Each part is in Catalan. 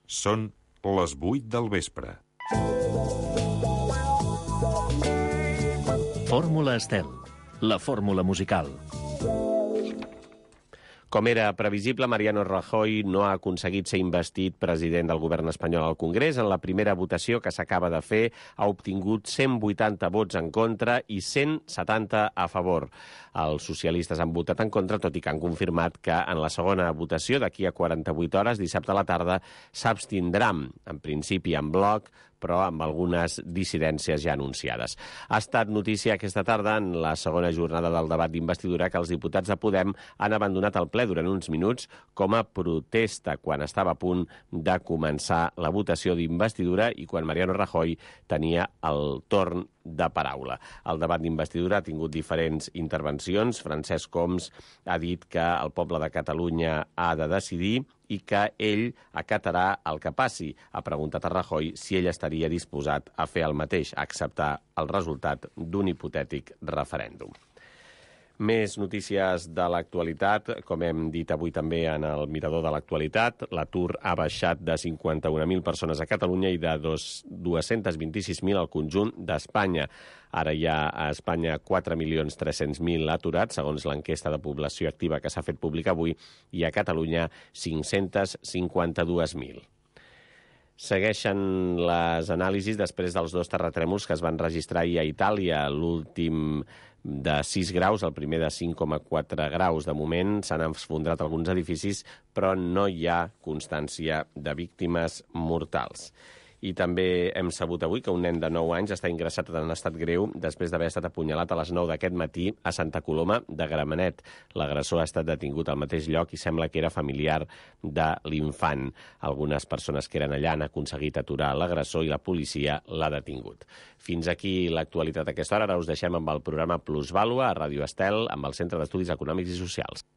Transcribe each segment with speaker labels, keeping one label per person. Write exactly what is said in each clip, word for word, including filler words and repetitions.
Speaker 1: Són les vuit del vespre.
Speaker 2: Fórmula Estel, la fórmula musical.
Speaker 3: Com era previsible, Mariano Rajoy no ha aconseguit ser investit president del govern espanyol al Congrés. En la primera votació que s'acaba de fer ha obtingut cent vuitanta vots en contra i cent setanta a favor. Els socialistes han votat en contra, tot i que han confirmat que en la segona votació, d'aquí a quaranta-vuit hores, dissabte a la tarda, s'abstindran, en principi en bloc, però amb algunes dissidències ja anunciades. Ha estat notícia aquesta tarda, en la segona jornada del debat d'investidura, que els diputats de Podem han abandonat el ple durant uns minuts com a protesta quan estava a punt de començar la votació d'investidura i quan Mariano Rajoy tenia el torn de paraula. El debat d'investidura ha tingut diferents intervencions. Francesc Homs ha dit que el poble de Catalunya ha de decidir i que ell acatarà el que passi. Ha preguntat a Rajoy si ell estaria disposat a fer el mateix, a acceptar el resultat d'un hipotètic referèndum. Més notícies de l'actualitat. Com hem dit avui també en el Mirador de l'actualitat, l'atur ha baixat de cinquanta-un mil persones a Catalunya i de dos-cents vint-i-sis mil al conjunt d'Espanya. Ara hi ha a Espanya quatre milions tres-cents mil aturats, segons l'enquesta de població activa que s'ha fet pública avui, i a Catalunya cinc-cents cinquanta-dos mil. Segueixen les anàlisis després dels dos terratrèmols que es van registrar ahir a Itàlia, l'últim de sis graus, el primer de cinc coma quatre graus. De moment s'han esfondrat alguns edificis, però no hi ha constància de víctimes mortals. I també hem sabut avui que un nen de nou anys està ingressat en estat greu després d'haver estat apunyalat a les nou d'aquest matí a Santa Coloma de Gramenet. L'agressor ha estat detingut al mateix lloc i sembla que era familiar de l'infant. Algunes persones que eren allà han aconseguit aturar l'agressor i la policia l'ha detingut. Fins aquí l'actualitat a aquesta hora. Ara us deixem amb el programa Plusvàlua a Ràdio Estel amb el Centre d'Estudis Econòmics i Socials.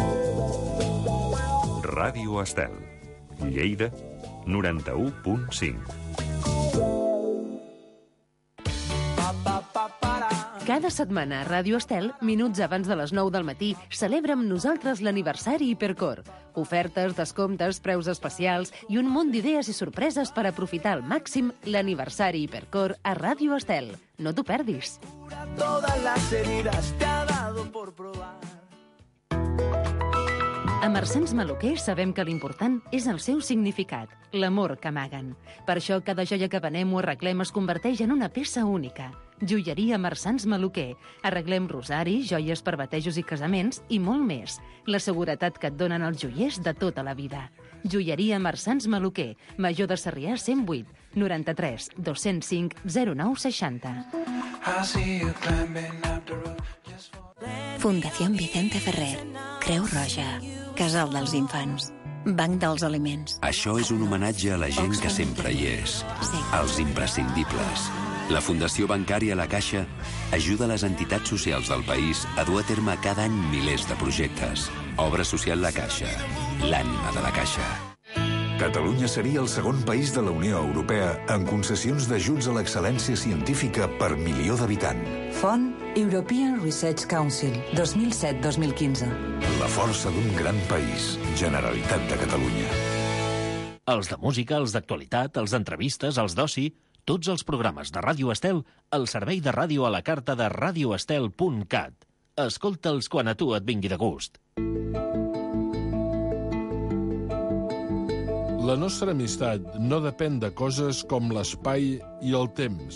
Speaker 1: Ràdio Estel, Lleida, noranta-u punt cinc.
Speaker 4: Cada setmana a Ràdio Estel, minuts abans de les nou del matí, celebra amb nosaltres l'aniversari Hipercor. Ofertes, descomptes, preus especials i un munt d'idees i sorpreses per aprofitar al màxim l'aniversari Hipercor a Ràdio Estel. No t'ho perdis.
Speaker 5: Todas las heridas te ha dado por probar.
Speaker 4: A Marsans Maluquer sabem que l'important és el seu significat, l'amor que amaguen. Per això cada joia que venem o arreglem es converteix en una peça única. Joieria Marsans Maluquer. Arreglem rosaris, joies per batejos i casaments i molt més. La seguretat que et donen els joiers de tota la vida. Joieria Marsans Maluquer. Major de Sarrià cent vuit, noranta-tres, dos-cents cinc, zero nou seixanta.
Speaker 6: Fundació Vicente Ferrer, Creu Roja, Casal dels Infants, Banc dels Aliments.
Speaker 7: Això és un homenatge a la gent que sempre hi és,
Speaker 6: Sí.
Speaker 7: als imprescindibles. La Fundació Bancària La Caixa ajuda les entitats socials del país a dur a terme cada any milers de projectes. Obra social La Caixa, l'ànima de la Caixa.
Speaker 8: Catalunya seria el segon país de la Unió Europea en concessions d'ajuts a l'excel·lència científica per milió d'habitant.
Speaker 9: Font European Research Council, dos mil set dos mil quinze.
Speaker 8: La força d'un gran país. Generalitat de Catalunya.
Speaker 2: Els de música, els d'actualitat, els d'entrevistes, els d'oci, tots els programes de Ràdio Estel al servei de ràdio a la carta de radioestel punt cat. Escolta'ls quan a tu et vingui de gust.
Speaker 10: La nostra amistat no depèn de coses com l'espai i el temps.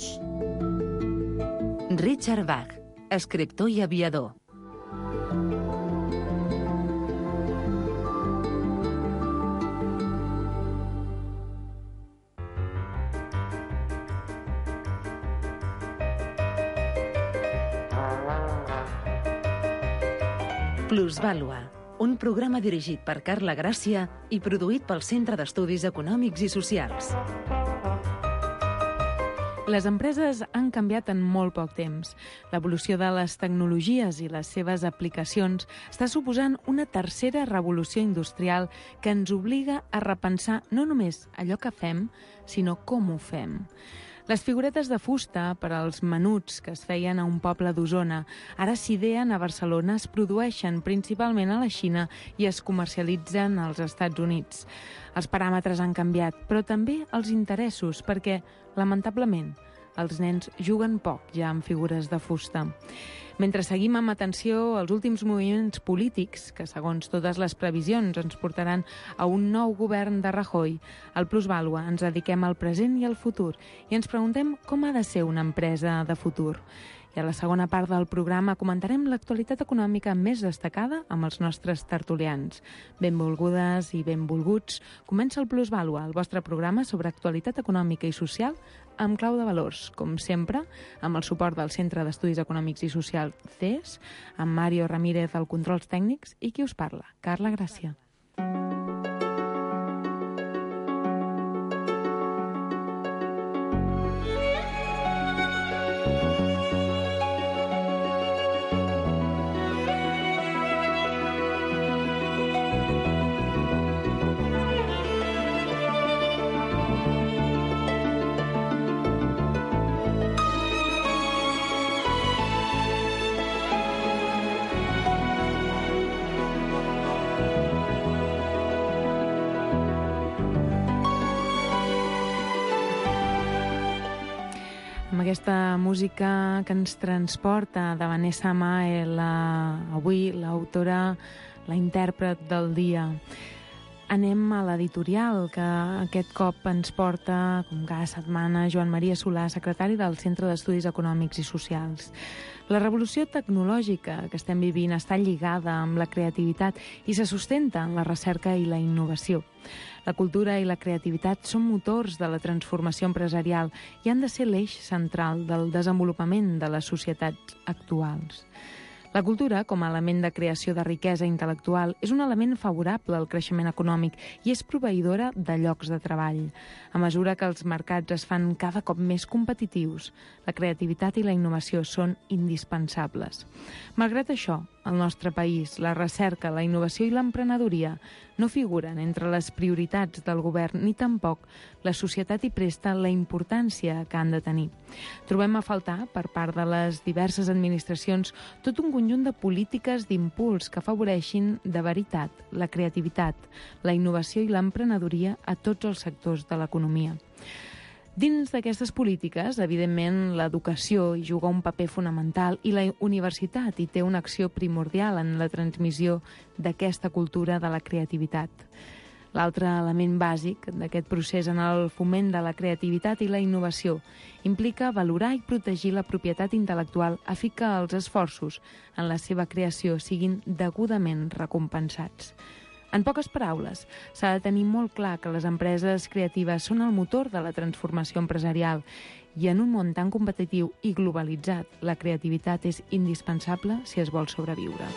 Speaker 4: Richard Bach, escriptor i aviador. Plusvàlua, un programa dirigit per Carla Gràcia i produït pel Centre d'Estudis Econòmics i Socials.
Speaker 11: Les empreses han canviat en molt poc temps. L'evolució de les tecnologies i les seves aplicacions està suposant una tercera revolució industrial que ens obliga a repensar no només allò que fem, sinó com ho fem. Les figuretes de fusta per als menuts que es feien a un poble d'Osona ara s'ideen a Barcelona, es produeixen principalment a la Xina i es comercialitzen als Estats Units. Els paràmetres han canviat, però també els interessos, perquè, lamentablement, els nens juguen poc ja amb figures de fusta. Mentre seguim amb atenció els últims moviments polítics, que segons totes les previsions ens portaran a un nou govern de Rajoy, al Plusvàlua ens dediquem al present i al futur i ens preguntem com ha de ser una empresa de futur. I a la segona part del programa comentarem l'actualitat econòmica més destacada amb els nostres tertulians. Benvolgudes i benvolguts, comença el Plusvàlua, el vostre programa sobre actualitat econòmica i social amb clau de valors, com sempre, amb el suport del Centre d'Estudis Econòmics i Socials C E S, amb Mario Ramírez al controls tècnics i qui us parla, Carla Gràcia. Aquesta música que ens transporta de Vanessa Mae, la, avui l'autora, la intèrpret del dia. Anem a l'editorial, que aquest cop ens porta, com cada setmana, Joan Maria Solà, secretari del Centre d'Estudis Econòmics i Socials. La revolució tecnològica que estem vivint està lligada amb la creativitat i se sustenta en la recerca i la innovació. La cultura i la creativitat són motors de la transformació empresarial i han de ser l'eix central del desenvolupament de les societats actuals. La cultura, com a element de creació de riquesa intel·lectual, és un element favorable al creixement econòmic i és proveïdora de llocs de treball. A mesura que els mercats es fan cada cop més competitius, la creativitat i la innovació són indispensables. Malgrat això, al nostre país, la recerca, la innovació i l'emprenedoria no figuren entre les prioritats del govern ni tampoc la societat hi presta la importància que han de tenir. Trobem a faltar, per part de les diverses administracions, tot un conjunt de polítiques d'impuls que afavoreixin de veritat la creativitat, la innovació i l'emprenedoria a tots els sectors de l'economia. Dins d'aquestes polítiques, evidentment, l'educació hi juga un paper fonamental i la universitat hi té una acció primordial en la transmissió d'aquesta cultura de la creativitat. L'altre element bàsic d'aquest procés en el foment de la creativitat i la innovació implica valorar i protegir la propietat intel·lectual a fi que els esforços en la seva creació siguin degudament recompensats. En poques paraules, s'ha de tenir molt clar que les empreses creatives són el motor de la transformació empresarial i en un món tan competitiu i globalitzat, la creativitat és indispensable si es vol sobreviure.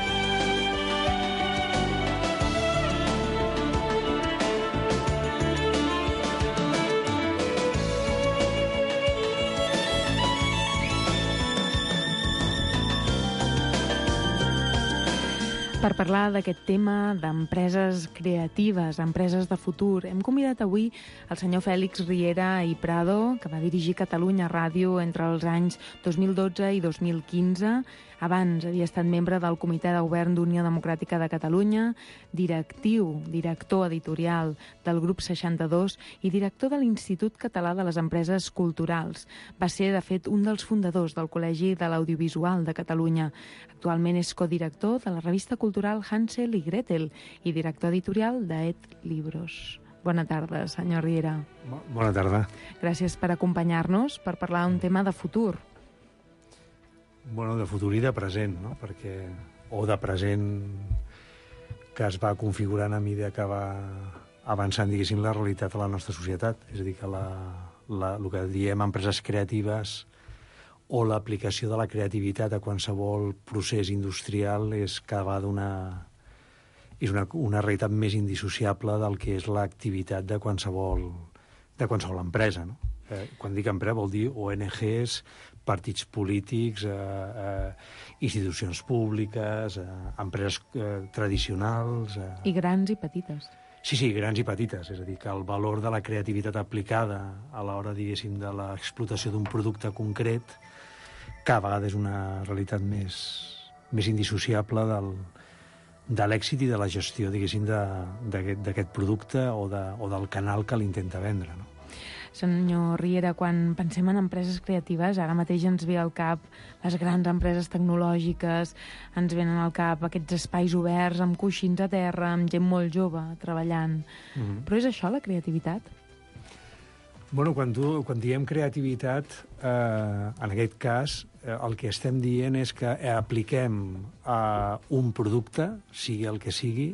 Speaker 11: Per parlar d'aquest tema d'empreses creatives, empreses de futur, hem convidat avui el senyor Fèlix Riera i Prado, que va dirigir Catalunya Ràdio entre els anys dos mil dotze i dos mil quinze. Abans havia estat membre del Comitè de Govern d'Unió Democràtica de Catalunya, directiu, director editorial del Grup seixanta-dos i director de l'Institut Català de les Empreses Culturals. Va ser, de fet, un dels fundadors del Col·legi de l'Audiovisual de Catalunya. Actualment és codirector de la revista cultural Hansel i Gretel i director editorial d'Ed Libros. Bona tarda, senyor Riera.
Speaker 12: Bona tarda.
Speaker 11: Gràcies per acompanyar-nos per parlar d'un tema de futur.
Speaker 12: Bueno, de futur i de present, no? Perquè, o de present que es va configurant a mesura que va avançant, diguéssim, la realitat a la nostra societat. És a dir, que la, la, el que diem empreses creatives o l'aplicació de la creativitat a qualsevol procés industrial és cada vegada una, és una, una realitat més indissociable del que és l'activitat de qualsevol, de qualsevol empresa, no? Eh, quan dic empresa vol dir O N Ges, partits polítics, eh, eh, institucions públiques, eh, empreses eh, tradicionals... Eh...
Speaker 11: I grans i petites.
Speaker 12: Sí, sí, grans i petites. És a dir, que el valor de la creativitat aplicada a l'hora, diguéssim, de l'explotació d'un producte concret cada vegada és una realitat més, més indissociable del, de l'èxit i de la gestió, diguéssim, d'aquest producte o, de, o del canal que l'intenta vendre, no?
Speaker 11: Senyor Riera, quan pensem en empreses creatives, ara mateix ens ve al cap les grans empreses tecnològiques, ens venen al cap aquests espais oberts amb coixins a terra, amb gent molt jove treballant. Mm-hmm. Però és això la creativitat?
Speaker 12: Bueno, quan, tu, quan diem creativitat, eh, en aquest cas, eh, el que estem dient és que apliquem a un producte, sigui el que sigui,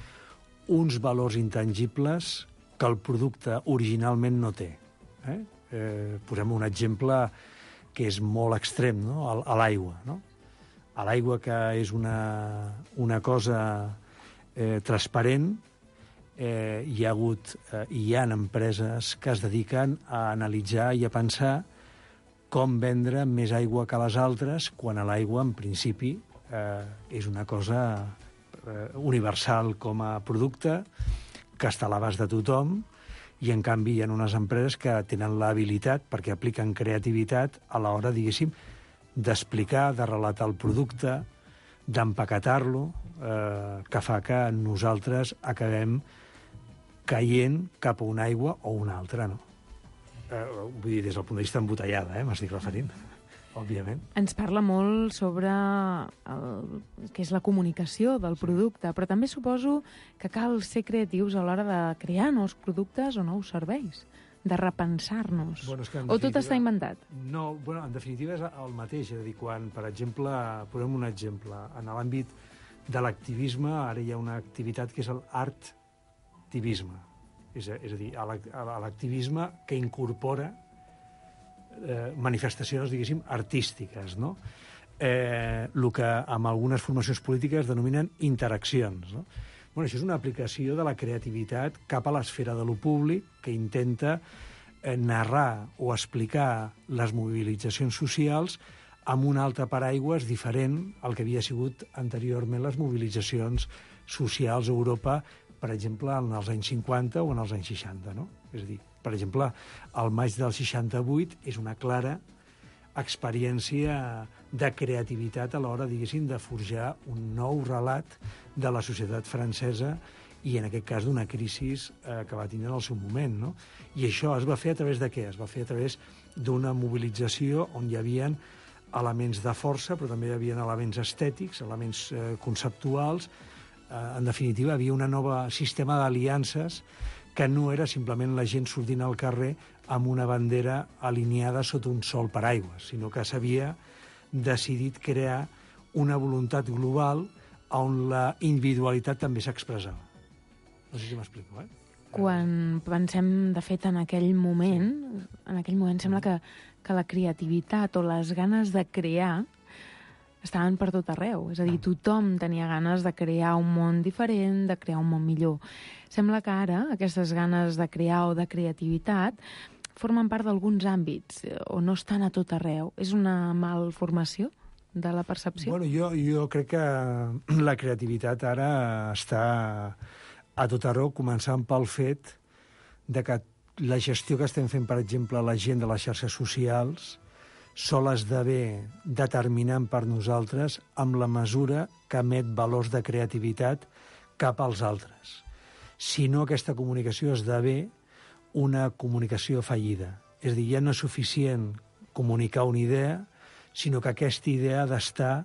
Speaker 12: uns valors intangibles que el producte originalment no té. Eh? Eh, posem un exemple que és molt extrem, no? A l'aigua, no? A l'aigua, que és una, una cosa eh, transparent, eh, hi ha hagut eh, hi ha empreses que es dediquen a analitzar i a pensar com vendre més aigua que les altres, quan l'aigua, en principi, eh, és una cosa eh, universal com a producte, que està a l'abast de tothom, i en canvi hi ha unes empreses que tenen l'habilitat, perquè apliquen creativitat a l'hora, diguéssim, d'explicar, de relatar el producte, d'empaquetar-lo, eh, que fa que nosaltres acabem caient cap a una aigua o una altra, no? Eh, vull dir, des del punt de vista embotellada, eh, m'estic referint, òbviament.
Speaker 11: Ens parla molt sobre el que és la comunicació del producte, però també suposo que cal ser creatius a l'hora de crear nous productes o nous serveis, de repensar-nos. Bueno, o tot està inventat?
Speaker 12: No, bueno, en definitiva és el mateix. És a dir, quan, per exemple, posem un exemple, en l'àmbit de l'activisme, ara hi ha una activitat que és l'art-tivisme. És a, és a dir, l'activisme que incorpora Eh, manifestacions, diguéssim, artístiques, no? Eh, el que amb algunes formacions polítiques denominen interaccions, no? Bueno, això és una aplicació de la creativitat cap a l'esfera de lo públic, que intenta eh, narrar o explicar les mobilitzacions socials amb un altre paraigües diferent al que havia sigut anteriorment les mobilitzacions socials a Europa, per exemple, en els anys cinquanta o en els anys seixanta, no? És a dir, per exemple, el maig del seixanta-vuit és una clara experiència de creativitat a l'hora, diguéssim, de forjar un nou relat de la societat francesa i, en aquest cas, d'una crisi eh, que va tindre en el seu moment, no? I això es va fer a través de què? Es va fer a través d'una mobilització on hi havia elements de força, però també hi havia elements estètics, elements eh, conceptuals. Eh, en definitiva, hi havia un nou sistema d'aliances que no era simplement la gent sortint al carrer amb una bandera alineada sota un sol paraigua, sinó que s'havia decidit crear una voluntat global on la individualitat també s'expressava. No sé si m'explico, eh?
Speaker 11: Quan pensem, de fet, en aquell moment, en aquell moment sembla que, que la creativitat o les ganes de crear estaven per tot arreu. És a dir, tothom tenia ganes de crear un món diferent, de crear un món millor. Sembla que ara aquestes ganes de crear o de creativitat formen part d'alguns àmbits o no estan a tot arreu. És una malformació de la percepció?
Speaker 12: Bueno, jo, jo crec que la creativitat ara està a tot arreu, començant pel fet de que la gestió que estem fent, per exemple, la gent de les xarxes socials sol esdevé determinant per nosaltres amb la mesura que emet valors de creativitat cap als altres. Si no, aquesta comunicació esdevé una comunicació fallida. És a dir, ja no és suficient comunicar una idea, sinó que aquesta idea ha d'estar,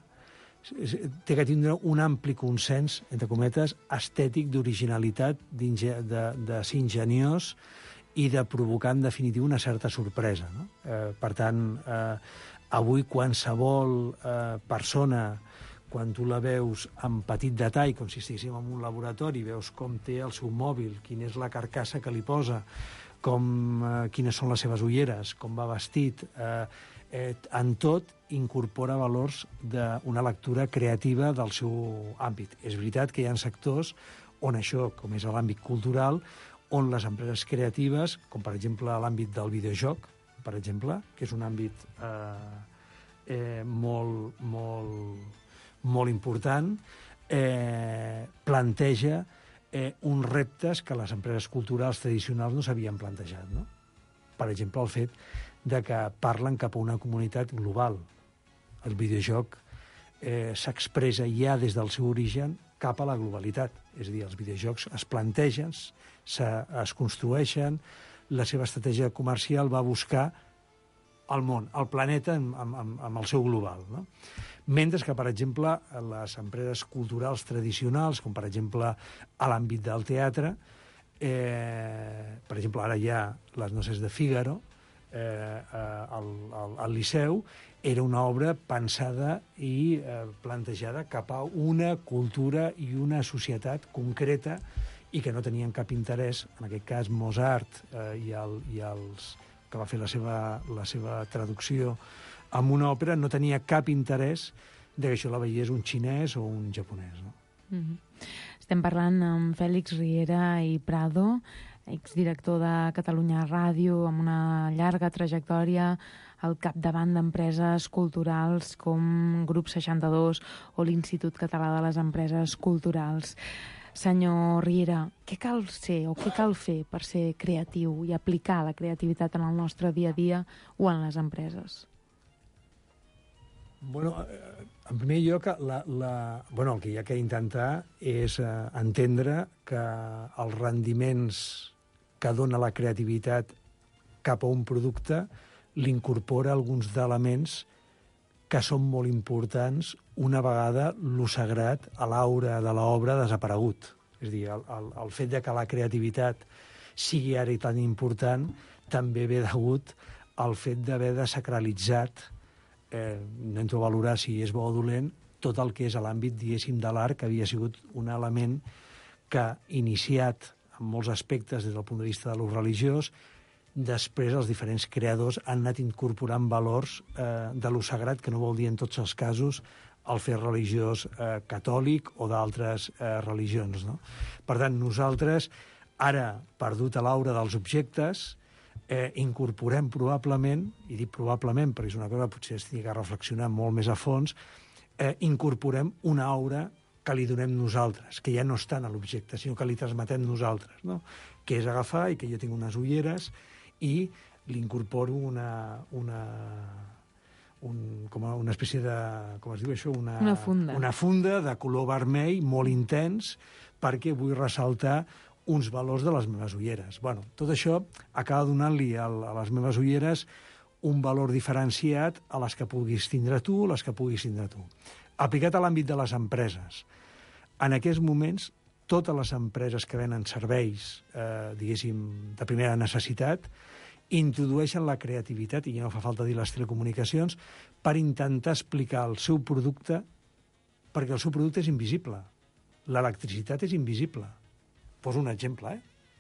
Speaker 12: té que tindre un ampli consens, entre cometes, estètic, d'originalitat, de, de ser ingeniós i de provocar, en definitiva, una certa sorpresa, no? Eh, per tant, eh, avui qualsevol eh, persona, quan tu la veus en petit detall, com si estiguéssim en un laboratori, veus com té el seu mòbil, quina és la carcassa que li posa, com, eh, quines són les seves ulleres, com va vestit, eh, eh, en tot incorpora valors d'una lectura creativa del seu àmbit. És veritat que hi ha sectors on això, com és l'àmbit cultural, on les empreses creatives, com per exemple l'àmbit del videojoc, per exemple, que és un àmbit eh, eh, molt, molt, molt important, eh, planteja eh, uns reptes que les empreses culturals tradicionals no s'havien plantejat, no? Per exemple, el fet de que parlen cap a una comunitat global. El videojoc eh, s'expressa ja des del seu origen cap a la globalitat. És a dir, els videojocs es plantegen, se, es construeixen, la seva estratègia comercial va buscar el món, el planeta amb, amb, amb el seu global, no? Mentre que, per exemple, les empreses culturals tradicionals, com per exemple a l'àmbit del teatre, eh, per exemple, ara hi ha les noces de Fígaro, eh, al, al, al Liceu, era una obra pensada i eh, plantejada cap a una cultura i una societat concreta i que no tenien cap interès, en aquest cas Mozart eh, i, el, i els que va fer la seva, la seva traducció amb una òpera, no tenia cap interès de que això la veiés un xinès o un japonès, no?
Speaker 11: Mm-hmm. Estem parlant amb Fèlix Riera i Prado, exdirector de Catalunya Ràdio, amb una llarga trajectòria al capdavant d'empreses culturals com Grup seixanta-dos o l'Institut Català de les Empreses Culturals. Senyor Riera, què cal ser o què cal fer per ser creatiu i aplicar la creativitat en el nostre dia a dia o en les empreses?
Speaker 12: Bueno, en primer lloc, la, la, bueno, el que hi ha que intentar és eh, entendre que els rendiments que dona la creativitat cap a un producte l'incorpora alguns elements que són molt importants una vegada lo sagrat a l'aura de l'obra ha desaparegut. És a dir, el, el, el fet de que la creativitat sigui ara tan important també ve degut al fet d'haver desacralitzat, eh, no entro a valorar si és bo o dolent, tot el que és a l'àmbit, diguéssim, de l'art, que havia sigut un element que, iniciat en molts aspectes des del punt de vista de lo religiós, després els diferents creadors han anat incorporant valors eh, de lo sagrat, que no vol dir en tots els casos el fer religiós eh, catòlic o d'altres eh, religions, no? Per tant, nosaltres, ara, perdut a l'aura dels objectes, eh, incorporem probablement, i dic probablement perquè és una cosa que potser es tingui que reflexionar molt més a fons, eh, incorporem una aura que li donem nosaltres, que ja no està en l'objecte, sinó que li transmetem nosaltres, no? Que és agafar i que jo tinc unes ulleres i li incorporo una, una, un, com a una espècie de, com es diu això? Una,
Speaker 11: una funda.
Speaker 12: Una funda de color vermell molt intens perquè vull ressaltar uns valors de les meves ulleres. Bueno, tot això acaba donant-li a les meves ulleres un valor diferenciat a les que puguis tindre tu, a les que puguis tindre tu. Aplicat a l'àmbit de les empreses, en aquests moments totes les empreses que venen serveis, eh, diguéssim, de primera necessitat, introdueixen la creativitat, i ja no fa falta dir les telecomunicacions, per intentar explicar el seu producte, perquè el seu producte és invisible. L'electricitat és invisible. Poso un exemple,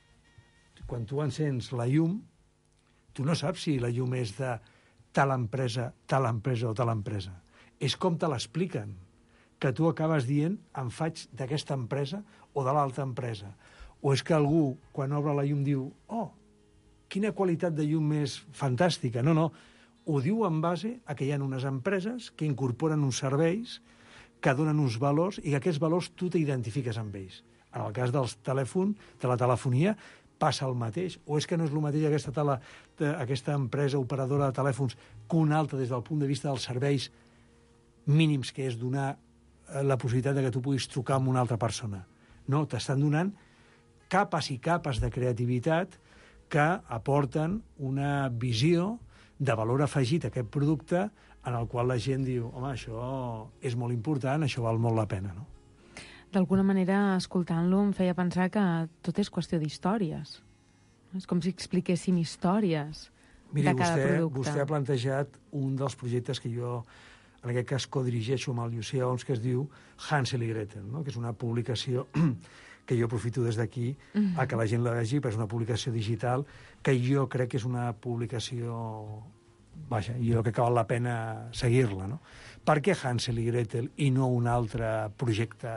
Speaker 12: eh? Quan tu encens la llum, tu no saps si la llum és de tal empresa, tal empresa o tal empresa. És com te l'expliquen, que tu acabes dient em faig d'aquesta empresa o de l'altra empresa. O és que algú, quan obre la llum, diu oh, quina qualitat de llum més fantàstica. No, no, ho diu en base a que hi ha unes empreses que incorporen uns serveis que donen uns valors i que aquests valors tu t'identifiques amb ells. En el cas del telèfon, de la telefonia, passa el mateix. O és que no és el mateix aquesta, tele, aquesta empresa operadora de telèfons que una altra des del punt de vista dels serveis mínims, que és donar la possibilitat de que tu puguis trucar amb una altra persona. No, t'estan donant capes i capes de creativitat que aporten una visió de valor afegit a aquest producte en el qual la gent diu home, això és molt important, això val molt la pena, no?
Speaker 11: D'alguna manera, escoltant-lo, em feia pensar que tot és qüestió d'històries. És com si expliquéssim històries
Speaker 12: Miri,
Speaker 11: de cada
Speaker 12: vostè,
Speaker 11: producte.
Speaker 12: vostè ha plantejat un dels projectes que jo, en aquest cas, codirigeixo amb el Llucià Oms, que es diu Hansel i Gretel, no? Que és una publicació que jo aprofito des d'aquí mm-hmm. a que la gent la vegi, però és una publicació digital que jo crec que és una publicació... Vaja, jo crec que val la pena seguir-la, no? Per què Hansel i Gretel i no un altre projecte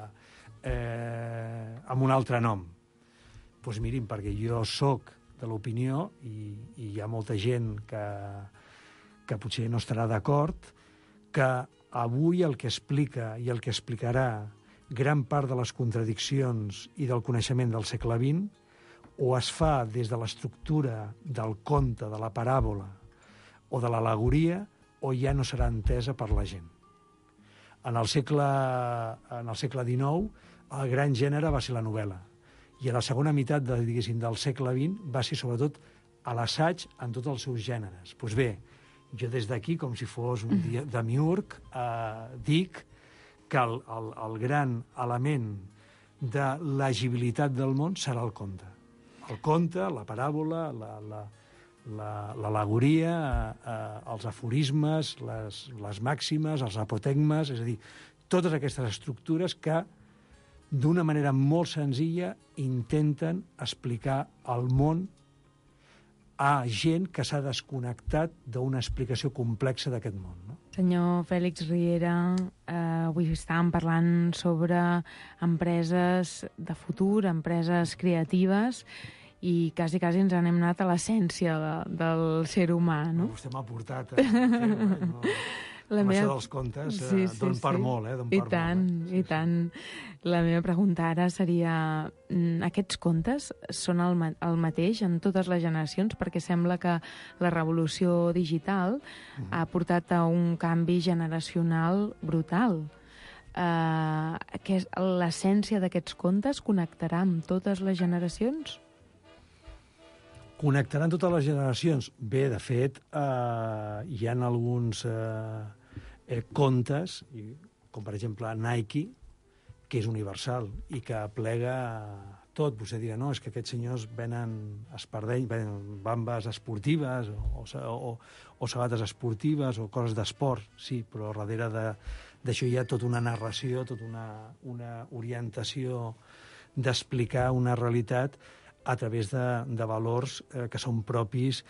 Speaker 12: eh, amb un altre nom? Doncs pues mirin, perquè jo sóc de l'opinió, i, i hi ha molta gent que, que potser no estarà d'acord, que avui el que explica i el que explicarà gran part de les contradiccions i del coneixement del segle vint o es fa des de l'estructura del conte, de la paràbola o de l'al·legoria, o ja no serà entesa per la gent. En el segle, en el segle dinou, el gran gènere va ser la novel·la, i a la segona meitat de, diguéssim, del segle vint va ser sobretot a l'assaig en tots els seus gèneres. Doncs bé, jo des d'aquí, com si fos un dia de miurg, eh, dic que el, el, el gran element de legibilitat del món serà el conte. El conte, la paràbola, la, la, la, l'al·legoria, eh, els aforismes, les, les màximes, els apotegmes, és a dir, totes aquestes estructures que, d'una manera molt senzilla, intenten explicar el món a gent que s'ha desconnectat d'una explicació complexa d'aquest món, no?
Speaker 11: Senyor Fèlix Riera, eh, avui estàvem parlant sobre empreses de futur, empreses creatives, i quasi, quasi ens anem anat a l'essència de, del ser humà, no?
Speaker 12: Vostè m'ha portat a... no? La meva... Això dels contes sí, sí, don per sí. molt, eh? Don
Speaker 11: I
Speaker 12: per
Speaker 11: tant,
Speaker 12: molt, eh? sí,
Speaker 11: i tant. Sí. La meva pregunta ara seria, aquests contes són el, ma el mateix en totes les generacions? Perquè sembla que la revolució digital mm. ha portat a un canvi generacional brutal. Uh, l'essència d'aquests contes connectarà amb totes les generacions?
Speaker 12: Connectaran totes les generacions? Bé, de fet, eh, hi ha alguns eh, eh, contes, com per exemple Nike, que és universal i que aplega tot. Vostè dirà, no, és que aquests senyors venen espardell, venen bambes esportives o, o, o sabates esportives o coses d'esport, sí, però darrere d'això hi ha tota una narració, tota una, una orientació d'explicar una realitat a través de, de valors eh, que són propis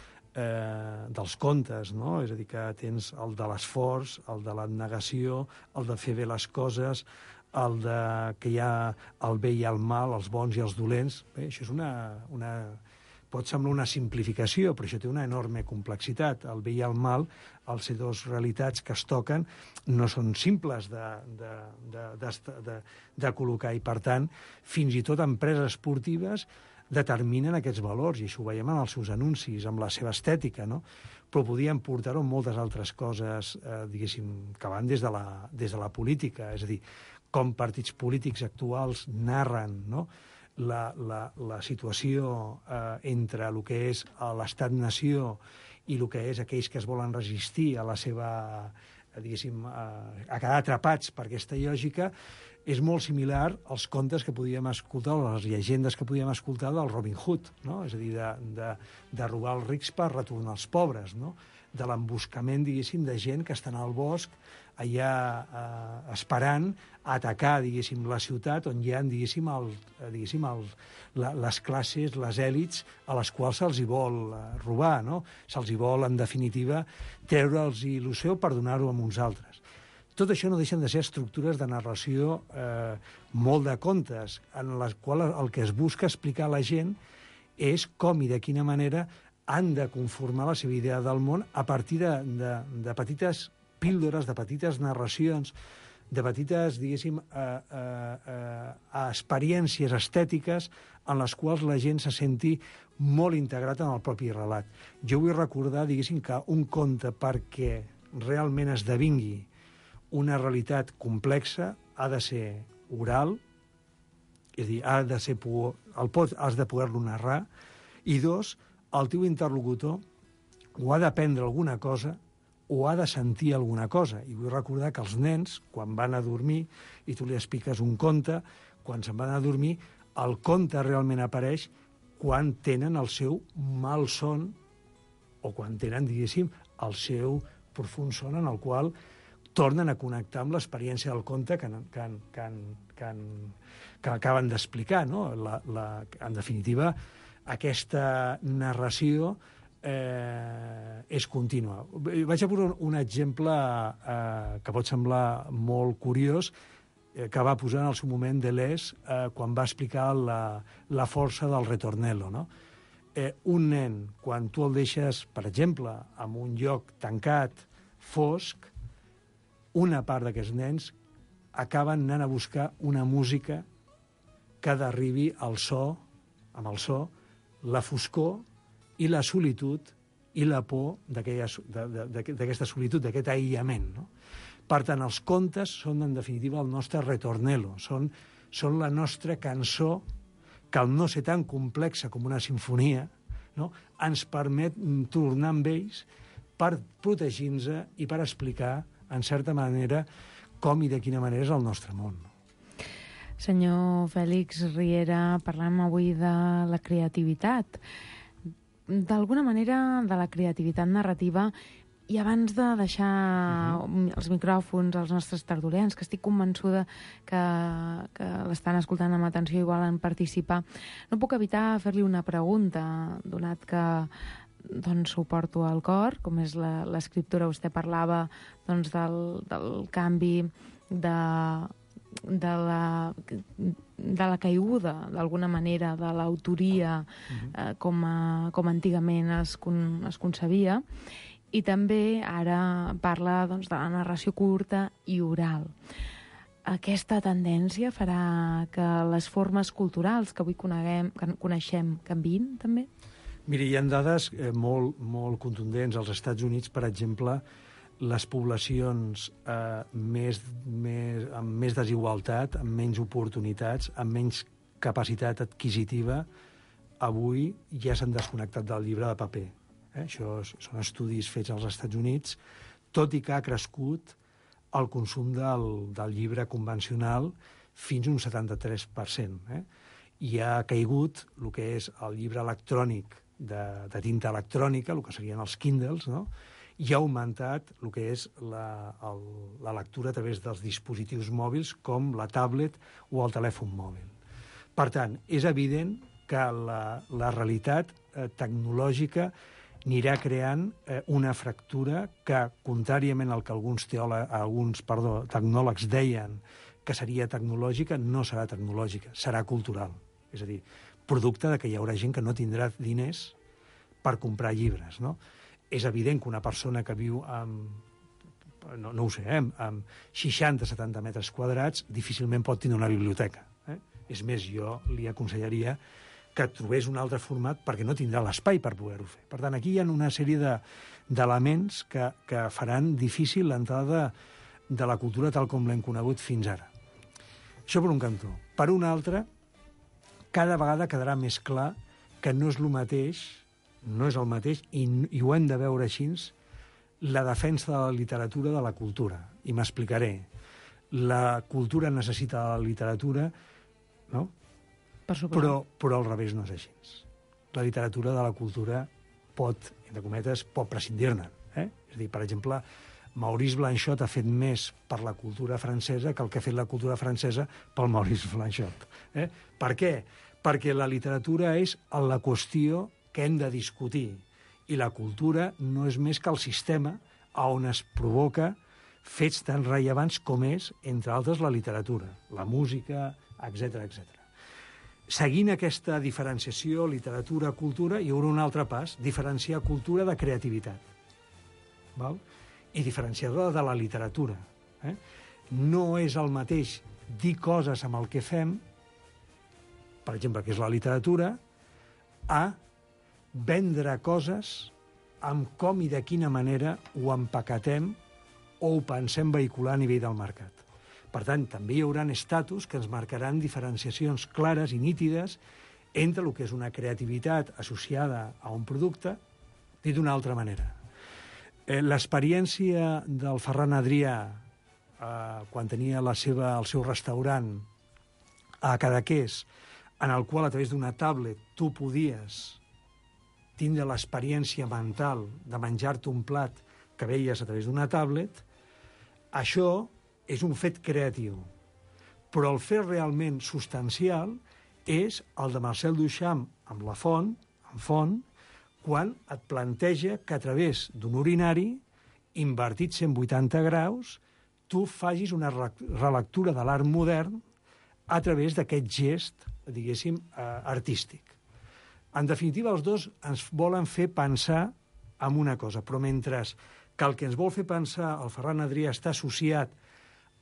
Speaker 12: eh, dels contes, no? És a dir, que tens el de l'esforç, el de l'abnegació, el de fer bé les coses, el de que hi ha el bé i el mal, els bons i els dolents. Bé, això és una, una... pot semblar una simplificació, però això té una enorme complexitat. El bé i el mal, al ser dues realitats que es toquen, no són simples de, de, de, de, de, de col·locar, i per tant, fins i tot empreses esportives determinen aquests valors, i això ho veiem en els seus anuncis, amb la seva estètica, no? Però podien portar-ho amb moltes altres coses, eh, diguéssim, que van des de, la, des de la política, és a dir, com partits polítics actuals narren, no?, la, la, la situació eh, entre el que és l'estat-nació i el que és aquells que es volen resistir a la seva, diguéssim, a, a quedar atrapats per aquesta lògica. És molt similar als contes que podíem escoltar, o les llegendes que podíem escoltar del Robin Hood, no? És a dir, de, de, de robar els rics per retornar als pobres, no? De l'emboscament, diguéssim, de gent que estan al bosc allà eh, esperant atacar, diguéssim, la ciutat on hi ha, diguéssim, el, diguéssim el, la, les classes, les èlits a les quals se'ls hi vol robar, no? Se'ls hi vol, en definitiva, treure'ls il·lusió per donar-ho a uns altres. Tot això no deixen de ser estructures de narració eh, molt de contes, en les quals el que es busca explicar a la gent és com i de quina manera han de conformar la seva idea del món a partir de, de, de petites píldores, de petites narracions, de petites, diguéssim, eh, eh, eh, experiències estètiques en les quals la gent se senti molt integrat en el propi relat. Jo vull recordar, diguéssim, que un conte, perquè realment esdevingui una realitat complexa, ha de ser oral, és a dir, ha de ser, el pot, has de poder-lo narrar, i dos, el teu interlocutor o ha d'aprendre alguna cosa o ha de sentir alguna cosa. I vull recordar que els nens, quan van a dormir, i tu li expliques un conte, quan se'n van a dormir, el conte realment apareix quan tenen el seu malson o quan tenen, diguéssim, el seu profund son en el qual tornen a connectar amb l'experiència del conte que, que, que, que, que acaben d'explicar, no? La, la, en definitiva, aquesta narració eh, és contínua. Vaig a posar un exemple eh, que pot semblar molt curiós, eh, que va posar en el seu moment Deleuze eh, quan va explicar la, la força del ritornello, no? Eh, un nen, quan tu el deixes, per exemple, en un lloc tancat, fosc, una part d'aquests nens acaben anant a buscar una música que derribi el so, amb el so, la foscor i la solitud i la por d'aquesta solitud, d'aquest aïllament. No? Per tant, els contes són, en definitiva, el nostre ritornello, són, són la nostra cançó que, al no ser tan complexa com una sinfonia, no? ens permet tornar amb ells per protegir-nos i per explicar, en certa manera, com i de quina manera és el nostre món.
Speaker 11: Senyor Fèlix Riera, parlem avui de la creativitat. D'alguna manera, de la creativitat narrativa, i abans de deixar uh-huh. els micròfons als nostres tertulians, que estic convençuda que, que l'estan escoltant amb atenció i volen participar, no puc evitar fer-li una pregunta, donat que doncs, ho porto al cor, com és l'escriptura. Vostè parlava doncs, del, del canvi de, de, la, de la caiguda, d'alguna manera, de l'autoria uh-huh. eh, com, a, com antigament es, con, es concebia, i també ara parla doncs, de la narració curta i oral. Aquesta tendència farà que les formes culturals que avui coneguem, que coneixem canviïn, també?
Speaker 12: Miri, hi ha dades eh, molt, molt contundents. Als Estats Units, per exemple, les poblacions eh, més, més, amb més desigualtat, amb menys oportunitats, amb menys capacitat adquisitiva, avui ja s'han desconnectat del llibre de paper. Eh? Això són estudis fets als Estats Units, tot i que ha crescut el consum del, del llibre convencional fins a un setanta-tres per cent. Eh? I ha caigut el que és el llibre electrònic de, de tinta electrònica, el que serien els Kindles, no? I ha augmentat el que és la, el, la lectura a través dels dispositius mòbils com la tablet o el telèfon mòbil. Per tant, és evident que la, la realitat eh, tecnològica anirà creant eh, una fractura que, contràriament al que alguns, teòleg, alguns perdó, tecnòlegs deien que seria tecnològica, no serà tecnològica, serà cultural. És a dir, producte de que hi haurà gent que no tindrà diners per comprar llibres, no? És evident que una persona que viu amb, no, no ho sé, eh, amb seixanta a setanta metres quadrats difícilment pot tenir una biblioteca. Eh? És més, jo li aconsellaria que trobés un altre format perquè no tindrà l'espai per poder-ho fer. Per tant, aquí hi ha una sèrie de, d'elements que, que faran difícil l'entrada de, de la cultura tal com l'hem conegut fins ara. Això per un cantó. Per un altre, cada vegada quedarà més clar que no és el mateix, no és el mateix, i, i ho hem de veure així, la defensa de la literatura de la cultura. I m'explicaré. La cultura necessita de la literatura, no? Però, però al revés no és així. La literatura de la cultura pot, entre cometes, pot prescindir-ne. Eh? És a dir, per exemple, Maurice Blanchot ha fet més per la cultura francesa que el que ha fet la cultura francesa pel Maurice Blanchot. Eh? Per què? Perquè la literatura és la qüestió que hem de discutir, i la cultura no és més que el sistema on es provoca fets tan rellevants com és, entre altres, la literatura, la música, etcètera, etcètera. Seguint aquesta diferenciació, literatura, cultura, hi haurà un altre pas, diferenciar cultura de creativitat. Val? I diferenciar-la de la literatura. Eh? No és el mateix dir coses amb el que fem, per exemple, que és la literatura, a vendre coses amb com i de quina manera ho empaquetem o ho pensem vehicular a nivell del mercat. Per tant, també hi haurà estatus que ens marcaran diferenciacions clares i nítides entre el que és una creativitat associada a un producte, dit d'una altra manera. Eh, l'experiència del Ferran Adrià, eh, quan tenia la seva, el seu restaurant a Cadaqués, en el qual a través d'una tablet tu podies tindre l'experiència mental de menjar-te un plat que veies a través d'una tablet, això és un fet creatiu. Però el fet realment substancial és el de Marcel Duchamp amb la font, amb font, quan et planteja que a través d'un urinari, invertit cent vuitanta graus, tu facis una relectura de l'art modern a través d'aquest gest, diguéssim, artístic. En definitiva, els dos ens volen fer pensar en una cosa, però mentre que el que ens vol fer pensar el Ferran Adrià està associat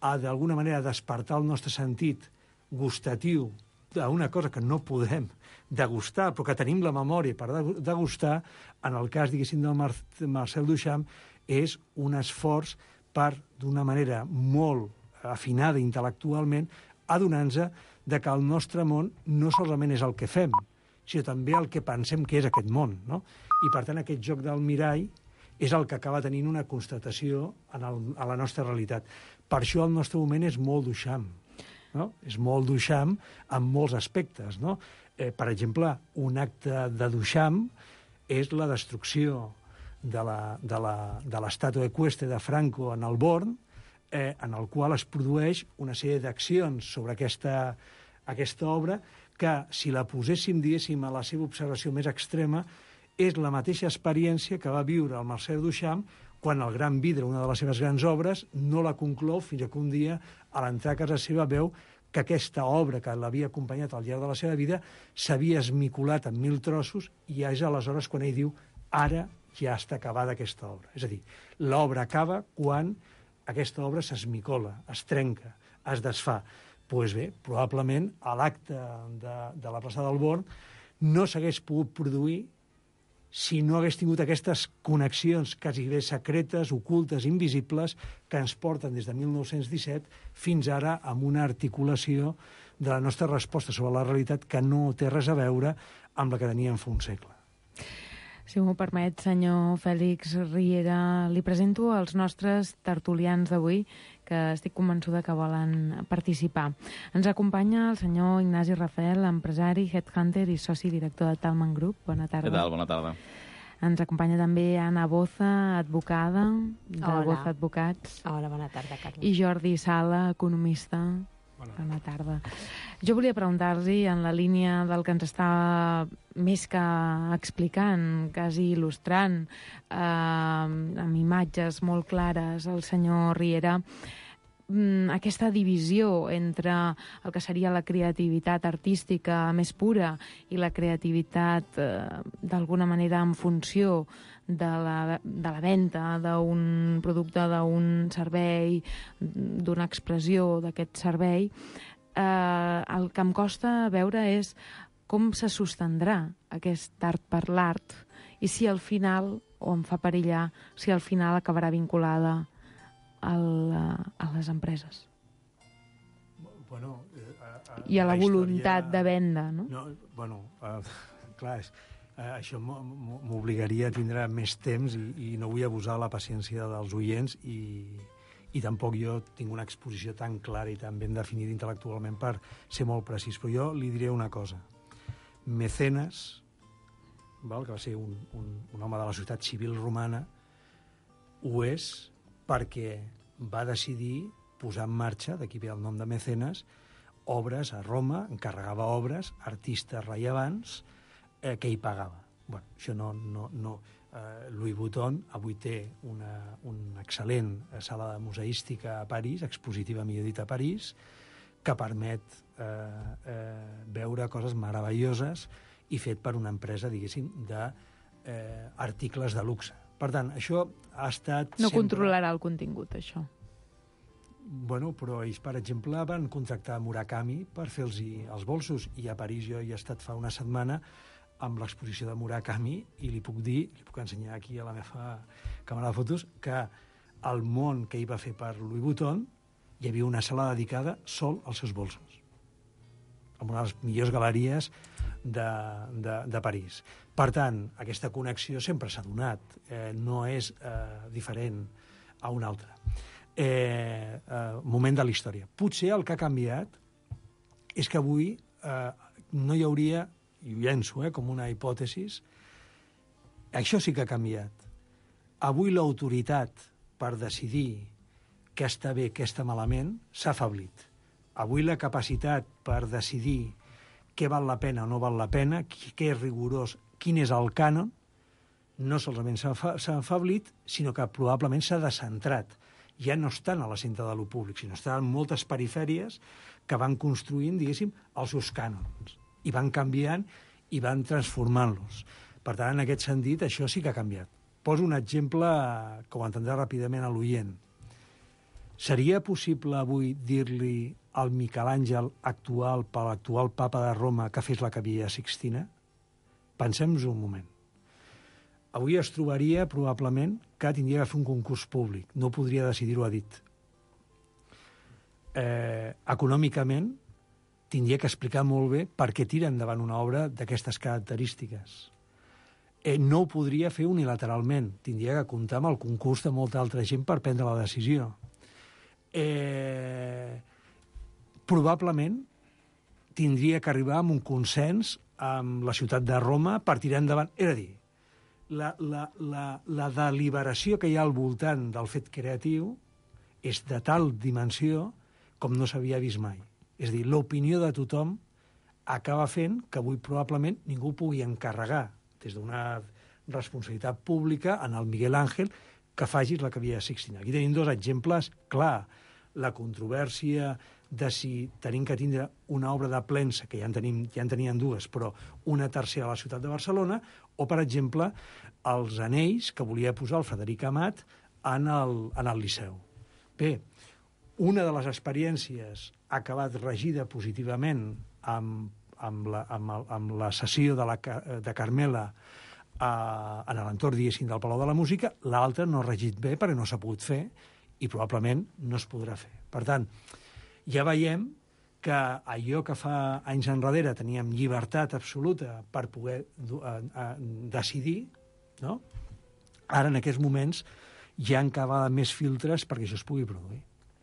Speaker 12: a d'alguna manera despertar el nostre sentit gustatiu d'una cosa que no podem degustar, però que tenim la memòria per degustar, en el cas, diguéssim, del Mar Marcel Duchamp, és un esforç per, d'una manera molt afinada intel·lectualment, adonant-se de que el nostre món no solament és el que fem, sinó també el que pensem que és aquest món, no? I, per tant, aquest joc del mirall és el que acaba tenint una constatació en el, a la nostra realitat. Per això el nostre moment és molt Duchamp, no? És molt Duchamp en molts aspectes, no? Eh, per exemple, un acte de Duchamp és la destrucció de l'estàtua eqüestre de Franco en el Born, eh, en el qual es produeix una sèrie d'accions sobre aquesta, aquesta obra que, si la poséssim, diguéssim, a la seva observació més extrema, és la mateixa experiència que va viure el Marcel Duchamp quan el Gran Vidre, una de les seves grans obres, no la conclou fins que un dia, a l'entrar a casa seva, veu que aquesta obra que l'havia acompanyat al llarg de la seva vida s'havia esmicolat en mil trossos, i és aleshores quan ell diu ara ja està acabada aquesta obra. És a dir, l'obra acaba quan aquesta obra s'esmicola, es trenca, es desfà. Doncs pues bé, probablement a l'acte de, de la plaça del Born no s'hagués pogut produir si no hagués tingut aquestes connexions quasi bé secretes, ocultes, invisibles, que ens porten des de mil nou-cents disset fins ara amb una articulació de la nostra resposta sobre la realitat que no té res a veure amb la que teníem fa un segle.
Speaker 11: Si m'ho permet, senyor Fèlix Riera, li presento els nostres tertulians d'avui, que estic convençuda que volen participar. Ens acompanya el senyor Ignasi Rafael, empresari, headhunter i soci director de Talman Group. Bona tarda.
Speaker 13: Què tal? Bona tarda.
Speaker 11: Ens acompanya també Anna Boza, advocada, de
Speaker 14: Hola.
Speaker 11: Boza Advocats.
Speaker 14: Hola, bona tarda, Carme.
Speaker 11: I Jordi Sala, economista. Bona, bona tarda. Jo volia preguntar-li, en la línia del que ens està més que explicant, quasi il·lustrant, eh, amb imatges molt clares, el senyor Riera, aquesta divisió entre el que seria la creativitat artística més pura i la creativitat, eh, d'alguna manera, en funció de la, de la venda d'un producte, d'un servei, d'una expressió d'aquest servei, eh, el que em costa veure és com se sostendrà aquest art per l'art i si al final, o em fa perillar, si al final acabarà vinculada al, a les empreses.
Speaker 12: Bueno, eh, eh,
Speaker 11: I a la, la voluntat
Speaker 12: història...
Speaker 11: de venda, no?
Speaker 12: no bueno, eh, clar, és, eh, això m'obligaria a tindre més temps i, i no vull abusar la paciència dels oients i, i tampoc jo tinc una exposició tan clara i tan ben definida intel·lectualment per ser molt precís. Però jo li diré una cosa. Mecenes, val, que va ser un, un, un home de la societat civil romana, ho és perquè va decidir posar en marxa, d'aquí ve el nom de Mecenes, obres a Roma, encarregava obres, artistes rellevants, eh, que hi pagava. Bueno, això no... no, no eh, Louis Vuitton avui té una, una excel·lent sala de museística a París, expositiva, millor dit, a París, que permet eh, eh, veure coses meravelloses i fet per una empresa, diguéssim, d'articles eh, de luxe. Per tant, això ha estat...
Speaker 11: No
Speaker 12: sempre...
Speaker 11: controlarà el contingut, això.
Speaker 12: Bueno, però ells, per exemple, van contractar Murakami per fer-los els bolsos, i a París jo hi he estat fa una setmana amb l'exposició de Murakami i li puc dir, li puc ensenyar aquí a la meva càmera de fotos, que al món que ell va fer per Louis Vuitton hi havia una sala dedicada sol als seus bolsos, amb una de les millors galeries de, de, de París. Per tant, aquesta connexió sempre s'ha donat, eh, no és eh, diferent a una altra. Eh, eh, moment de la història. Potser el que ha canviat és que avui eh, no hi hauria, i ho llenço eh, com una hipòtesis, això sí que ha canviat. Avui l'autoritat per decidir què està bé, què està malament, s'ha afeblit. Avui la capacitat per decidir què val la pena o no val la pena, què és rigorós, quin és el cànon, no solament s'ha afeblit, sinó que probablement s'ha descentrat. Ja no estan a la centre de lo públic, sinó estan en moltes perifèries que van construint, diguéssim, els seus cànons, i van canviant i van transformant-los. Per tant, en aquest sentit, això sí que ha canviat. Poso un exemple que ho entendrà ràpidament a l'oient. Seria possible avui dir-li al Miquel Àngel actual, per l'actual papa de Roma, que fes la Capella Sixtina? Pensem-nos un moment. Avui es trobaria, probablement, que tindria que fer un concurs públic. No podria decidir-ho a dit. Eh, econòmicament, tindria que explicar molt bé per què tira endavant una obra d'aquestes característiques. Eh, no ho podria fer unilateralment. Tindria que comptar amb el concurs de molta altra gent per prendre la decisió. Eh, probablement tindria que arribar a un consens amb la ciutat de Roma per tirar endavant. És a dir, la, la, la, la deliberació que hi ha al voltant del fet creatiu és de tal dimensió com no s'havia vist mai. És a dir, l'opinió de tothom acaba fent que avui probablement ningú pugui encarregar des d'una responsabilitat pública en el Miguel Àngel que facis la Capella Sixtina. Aquí tenim dos exemples, clar, la controvèrsia de si tenim que tindre una obra de Plensa, que ja en, tenim, ja en tenien dues, però una tercera a la ciutat de Barcelona, o, per exemple, els anells que volia posar el Frederic Amat en el, en el Liceu. Bé, una de les experiències ha acabat regida positivament amb, amb, la, amb, el, amb la sessió de, la, de Carmela a, en l'entorn, diguéssim, del Palau de la Música, l'altra no ha regit bé perquè no s'ha pogut fer i probablement no es podrà fer. Per tant, ja veiem que allò que fa anys enrere teníem llibertat absoluta per poder uh, uh, decidir, no? Ara, en aquests moments, hi ha encara més filtres perquè això es pugui produir.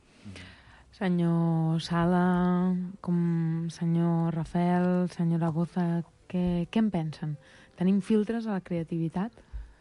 Speaker 11: Senyor Sala, com senyor Rafael, senyora Boza, què, què en pensen? Tenim filtres a la creativitat?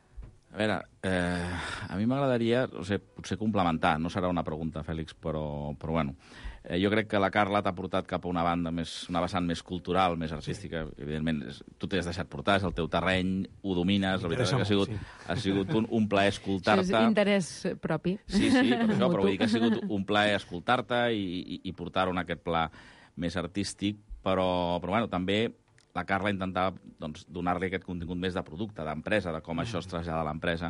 Speaker 13: A veure, eh, a mi m'agradaria, o sigui, potser complementar, no serà una pregunta, Fèlix, però, però bueno, eh, jo crec que la Carla t'ha portat cap a una banda més, una vessant més cultural, més artística, sí. Evidentment, és, tu t'hi has deixat portar, és el teu terreny, ho domines, la veritat és que ha sigut, sí. ha sigut un, un plaer escoltar-te.
Speaker 11: Això és interès propi.
Speaker 13: Sí, sí, per això, però vull dir que ha sigut un plaer escoltar-te i, i, i portar-ho en aquest pla més artístic, però, però bueno, també la Carla intentava doncs, donar-li aquest contingut més de producte, d'empresa, de com mm. això es trasllada a l'empresa.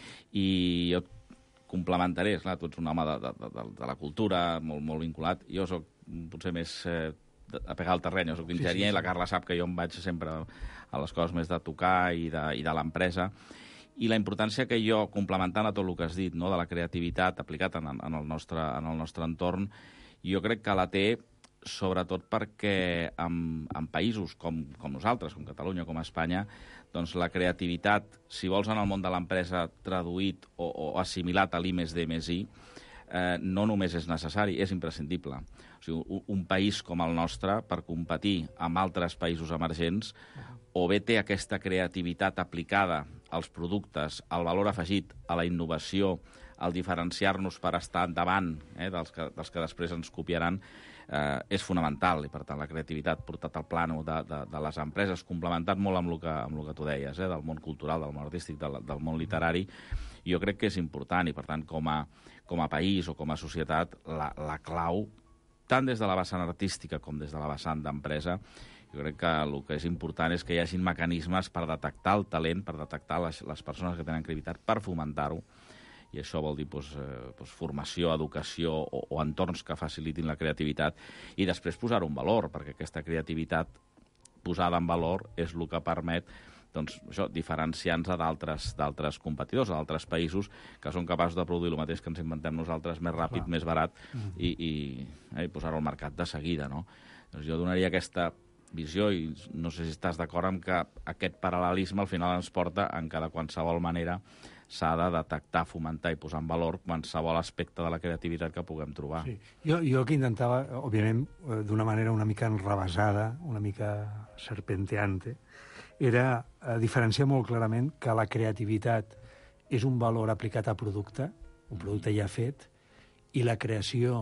Speaker 13: I jo complementaré, esclar, tu ets un home de, de, de, de la cultura, molt, molt vinculat. Jo soc potser més eh, a pegar al terreny, jo soc enginyer sí, sí, sí. I la Carla sap que jo em vaig sempre a les coses més de tocar i de, i de l'empresa. I la importància que jo, complementant a tot el que has dit, no, de la creativitat aplicat en, en, el nostre, en el nostre entorn, jo crec que la té sobretot perquè en, en països com, com nosaltres, com Catalunya, com Espanya, doncs la creativitat, si vols en el món de l'empresa traduït o, o assimilat a l'I més D més I, eh, no només és necessari, és imprescindible. O sigui, un, un país com el nostre, per competir amb altres països emergents, o bé té aquesta creativitat aplicada als productes, al valor afegit, a la innovació, al diferenciar-nos per estar endavant eh, dels, que, dels que després ens copiaran, eh, és fonamental. I, per tant, la creativitat portat al plano de, de, de les empreses, complementat molt amb el que, amb el que tu deies, eh, del món cultural, del món artístic, del, del món literari, jo crec que és important. I, per tant, com a, com a país o com a societat, la, la clau, tant des de la vessant artística com des de la vessant d'empresa, jo crec que el que és important és que hi hagin mecanismes per detectar el talent, per detectar les, les persones que tenen creativitat, per fomentar-ho. I això vol dir doncs, eh, doncs, formació, educació o, o entorns que facilitin la creativitat i després posar-ho en valor, perquè aquesta creativitat posada en valor és el que permet doncs, això, diferenciar-nos d'altres d'altres competidors, d'altres països que són capaços de produir el mateix que ens inventem nosaltres més ràpid, Clar. més barat mm. i, i, eh, i posar-ho al mercat de seguida. No? Doncs jo donaria aquesta visió i no sé si estàs d'acord amb que aquest paral·lelisme al final ens porta en cada qualsevol manera s'ha de detectar, fomentar i posar en valor qualsevol aspecte de la creativitat que puguem trobar.
Speaker 12: Sí. Jo, jo que intentava, òbviament, d'una manera una mica enrevesada, una mica serpenteante, era eh, diferenciar molt clarament que la creativitat és un valor aplicat a producte, un producte ja fet, i la creació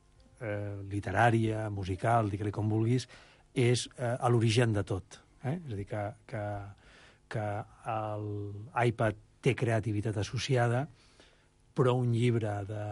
Speaker 12: eh, literària, musical, digue-li com vulguis, és eh, a l'origen de tot. Eh? És a dir, que, que, que l'iPad té creativitat associada, però un llibre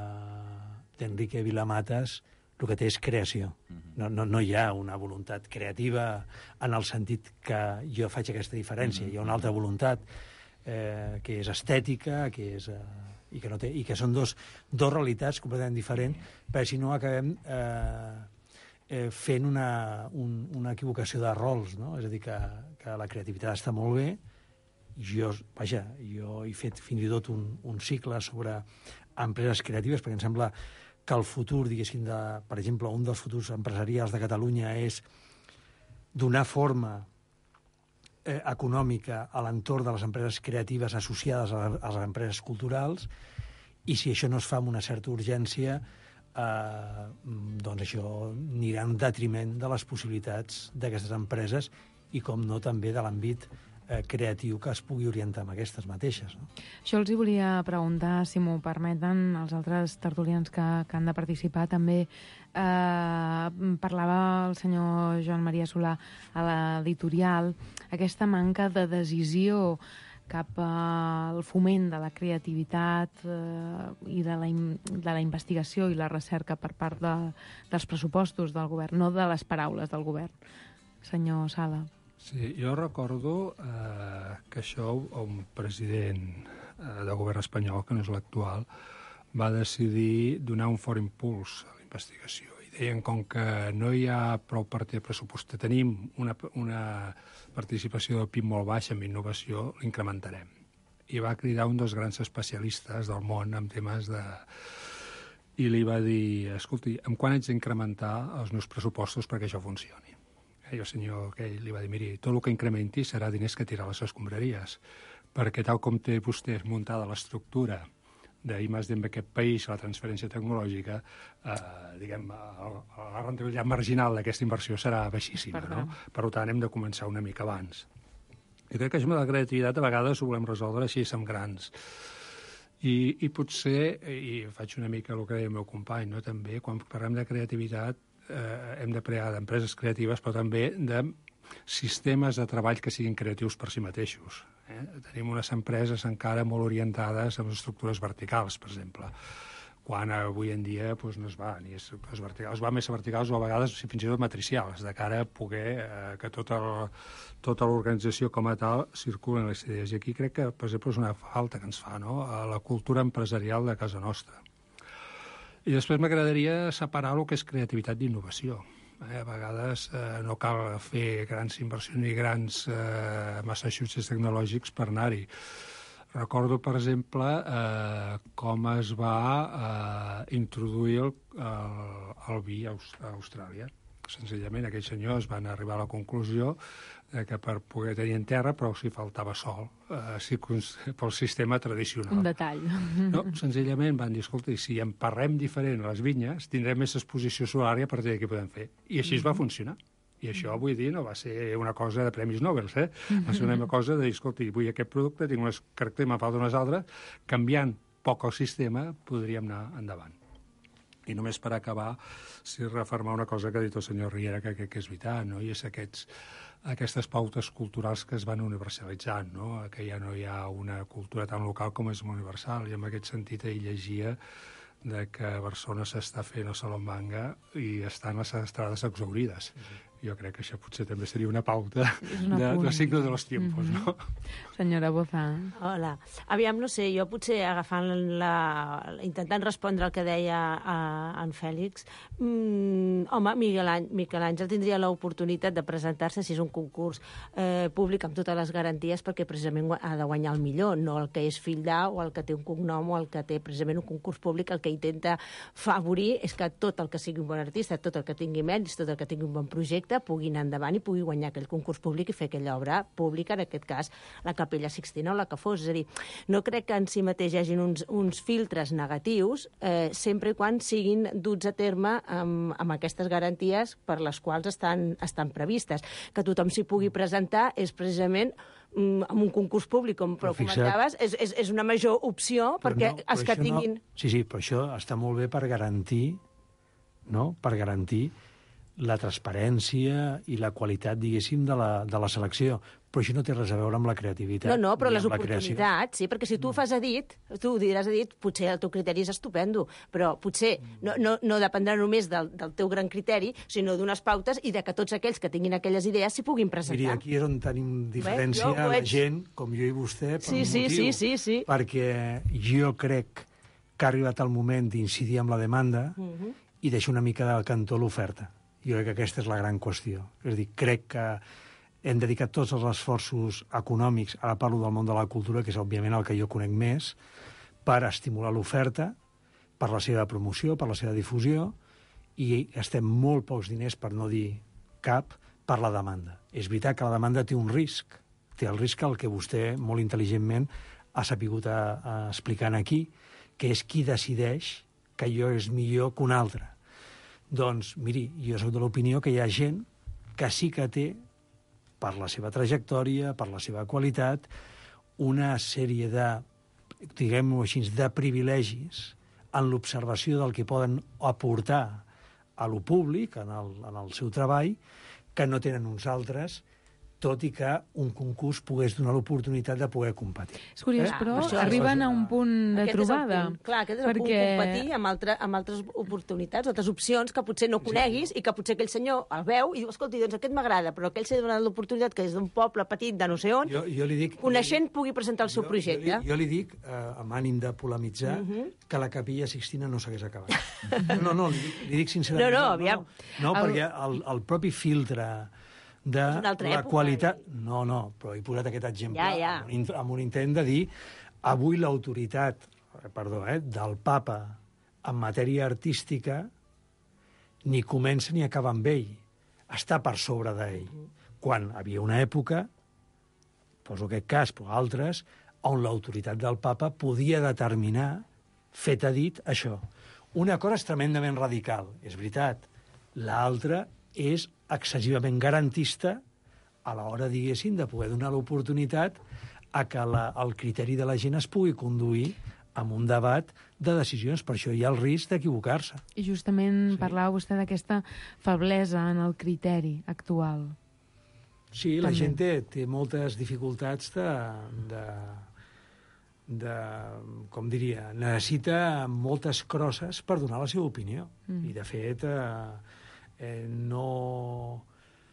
Speaker 12: d'Enrique de, Vilamatas el que té és creació. No, no, no hi ha una voluntat creativa en el sentit que jo faig aquesta diferència. Hi ha una altra voluntat eh, que és estètica, que és, eh, i que, no té, i que són dos, dos realitats completament diferents, perquè si no acabem eh, eh, fent una, un, una equivocació de rols, no? És a dir, que, que la creativitat està molt bé, jo, vaja, jo he fet fins i tot un, un cicle sobre empreses creatives, perquè em sembla que el futur, diguéssim, de, per exemple, un dels futurs empresarials de Catalunya és donar forma eh, econòmica a l'entorn de les empreses creatives associades a, a les empreses culturals, i si això no es fa amb una certa urgència, eh, doncs això anirà en detriment de les possibilitats d'aquestes empreses i, com no, també de l'àmbit eh, creatiu que es pugui orientar amb aquestes mateixes. No?
Speaker 11: Això els hi volia preguntar, si m'ho permeten, els altres tertulians que, que han de participar també. Eh, parlava el senyor Joan Maria Solà a l'editorial, aquesta manca de decisió cap al foment de la creativitat eh, i de la, de la investigació i la recerca per part de, dels pressupostos del govern, no de les paraules del govern. Senyor Sala.
Speaker 14: Sí, jo recordo eh, que això un president eh, del govern espanyol, que no és l'actual, va decidir donar un fort impuls a la investigació. I deien, com que no hi ha prou partida de pressupost, tenim una, una participació del P I B molt baixa en innovació, l'incrementarem. I va cridar un dels grans especialistes del món en temes de... I li va dir, escolti, en quan haig d'incrementar els meus pressupostos perquè això funcioni? I el senyor aquell li va dir, miri, tot el que incrementi serà diners que tirar a les escombraries, perquè tal com té vostè muntada l'estructura d'I més D en aquest país, la transferència tecnològica, eh, diguem, el, la rendibilitat marginal d'aquesta inversió serà baixíssima, no? Per tant, hem de començar una mica abans. Jo crec que això de la creativitat a vegades ho volem resoldre així, som grans. I, i potser, i faig una mica el que deia el meu company, no? També, quan parlem de creativitat, eh, hem de crear d'empreses creatives, però també de sistemes de treball que siguin creatius per si mateixos. Eh? Tenim unes empreses encara molt orientades a les estructures verticals, per exemple, quan avui en dia doncs, no es va ni es, es, verticals, es va més a verticals o a vegades fins i tot matricials, de cara a poder eh, que tota, el, tota l'organització com a tal circulen les idees. I aquí crec que, per exemple, és una falta que ens fa, no? A la cultura empresarial de casa nostra. I després m'agradaria separar el que és creativitat d'innovació. Eh, a vegades eh, no cal fer grans inversions ni grans eh, Massachusetts tecnològics per anar-hi. Recordo, per exemple, eh, com es va eh, introduir el, el, el vi a Austràlia. Senzillament, aquells senyors van arribar a la conclusió de que per poder tenir en terra, però si faltava sol, eh, si, pel sistema tradicional.
Speaker 11: Un detall.
Speaker 14: No, senzillament van dir, escolta, si emparrem diferent les vinyes, tindrem més exposició solària per dir què podem fer. I així es va funcionar. I això, vull dir, no va ser una cosa de premis Nobel, eh? Va ser una cosa de dir, escolta, vull aquest producte, tinc unes característiques, me'n falten unes altres, canviant poc el sistema, podríem anar endavant. I només per acabar, si refermar una cosa que ha dit el senyor Riera, que crec que és veritat, no? I és aquests, aquestes pautes culturals que es van universalitzant, no? Que ja no hi ha una cultura tan local com és universal, i en aquest sentit ell llegia de que a Barcelona s'està fent el Salón Manga i estan les estrades exaurides. Uh-huh. Jo crec que això potser també seria una pauta una de, de signe de los tiempos, uh-huh. no?
Speaker 11: Senyora Boza.
Speaker 15: Hola. Aviam, no sé, jo potser agafant la... intentant respondre al que deia uh, en Fèlix, mm, home, Miguel, Àngel, Miquel Àngel tindria l'oportunitat de presentar-se si és un concurs eh, públic amb totes les garanties, perquè precisament ha de guanyar el millor, no el que és fill d'A o el que té un cognom o el que té precisament un concurs públic. El que intenta favorir és que tot el que sigui un bon artista, tot el que tingui mèrits, tot el que tingui un bon projecte, pugui anar endavant i pugui guanyar aquell concurs públic i fer aquella obra pública, en aquest cas la Capella Sixtina o la que fos. És a dir, no crec que en si mateix hi hagin uns, uns filtres negatius, eh, sempre i quan siguin duts a terme amb, amb aquestes garanties per les quals estan, estan previstes. Que tothom s'hi pugui presentar és precisament amb un concurs públic, com però comentaves, és, és, és una major opció però perquè no, els que tinguin...
Speaker 12: No... Sí, sí, però això està molt bé per garantir, no?, per garantir la transparència i la qualitat, diguéssim, de la, de la selecció. Però això no té res a veure amb la creativitat.
Speaker 15: No, no, però
Speaker 12: ni
Speaker 15: les
Speaker 12: amb la creació.
Speaker 15: oportunitats, sí, perquè si tu ho fas a dit, tu ho diràs a dit, potser el teu criteri és estupendo, però potser no, no, no dependrà només del, del teu gran criteri, sinó d'unes pautes i de que tots aquells que tinguin aquelles idees s'hi puguin presentar.
Speaker 12: Miri, aquí és on tenim diferència
Speaker 15: Bé,
Speaker 12: la gent, com jo i vostè, per
Speaker 15: sí,
Speaker 12: un
Speaker 15: sí,
Speaker 12: motiu.
Speaker 15: Sí, sí, sí.
Speaker 12: Perquè jo crec que ha arribat el moment d'incidir amb la demanda
Speaker 15: Uh -huh.
Speaker 12: i deixar una mica del cantó l'oferta. Jo crec que aquesta és la gran qüestió. És a dir, crec que hem dedicat tots els esforços econòmics, ara parlo del món de la cultura, que és òbviament el que jo conec més, per estimular l'oferta, per la seva promoció, per la seva difusió, i estem molt pocs diners, per no dir cap, per la demanda. És veritat que la demanda té un risc, té el risc el que vostè molt intel·ligentment ha sapigut a, a explicar aquí, que és qui decideix que allò és millor que un altre. Doncs, miri, jo soc de l'opinió que hi ha gent que sí que té, per la seva trajectòria, per la seva qualitat, una sèrie de, diguem-ho així, de privilegis en l'observació del que poden aportar a lo públic, en el, en el seu treball, que no tenen uns altres, tot i que un concurs pogués donar l'oportunitat de poder competir.
Speaker 11: És curiós, eh? però això arriben a un punt de
Speaker 15: aquest
Speaker 11: trobada.
Speaker 15: És el punt. Clar, aquest és el
Speaker 11: perquè...
Speaker 15: punt, competir amb, altre, amb altres oportunitats, altres opcions que potser no coneguis sí. i que potser aquell senyor el veu i diu, escolti, doncs aquest m'agrada, però aquell s'ha donat l'oportunitat que és d'un poble petit de no sé on,
Speaker 12: jo, jo li dic,
Speaker 15: coneixent pugui presentar el seu
Speaker 12: jo,
Speaker 15: projecte.
Speaker 12: Jo li, jo li dic, eh, amb ànim de polemitzar, uh -huh. que la Capella Sixtina no s'hagués acabat. No, no, li dic, li dic sincerament.
Speaker 15: No, no, aviam.
Speaker 12: No, no, no el... perquè el, el propi filtre de la
Speaker 15: època,
Speaker 12: qualitat... No, no, però he posat aquest exemple
Speaker 15: ja, ja.
Speaker 12: Amb, un, amb un intent de dir avui l'autoritat, perdó, eh, del papa en matèria artística ni comença ni acaba amb ell. Està per sobre d'ell. Uh -huh. Quan havia una època, poso aquest cas, però altres, on l'autoritat del papa podia determinar, fet a dit, això. Una cosa és tremendament radical, és veritat. L'altra és excessivament garantista a l'hora, diguéssim, de poder donar l'oportunitat a que la, el criteri de la gent es pugui conduir amb un debat de decisions. Per això hi ha el risc d'equivocar-se.
Speaker 11: I justament sí. parlava vostè d'aquesta feblesa en el criteri actual.
Speaker 12: Sí, la També. gent té, té moltes dificultats de, de, de... com diria, necessita moltes crosses per donar la seva opinió. Mm. I, de fet, eh, eh, no...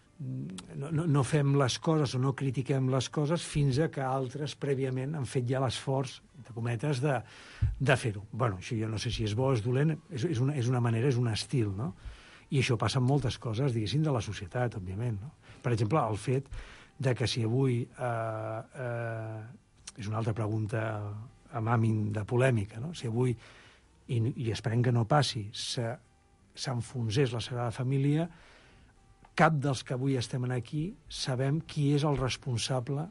Speaker 12: No, no, no fem les coses o no critiquem les coses fins a que altres prèviament han fet ja l'esforç, de cometes, de, de fer-ho. Bueno, això jo no sé si és bo o és dolent, és, és, una, és una manera, és un estil, no? I això passa en moltes coses, diguéssim, de la societat, òbviament, no? Per exemple, el fet de que si avui... Eh, eh, és una altra pregunta amb ànim de polèmica, no? Si avui, i, i esperem que no passi, s'enfonsés la Sagrada Família, cap dels que avui estem aquí sabem qui és el responsable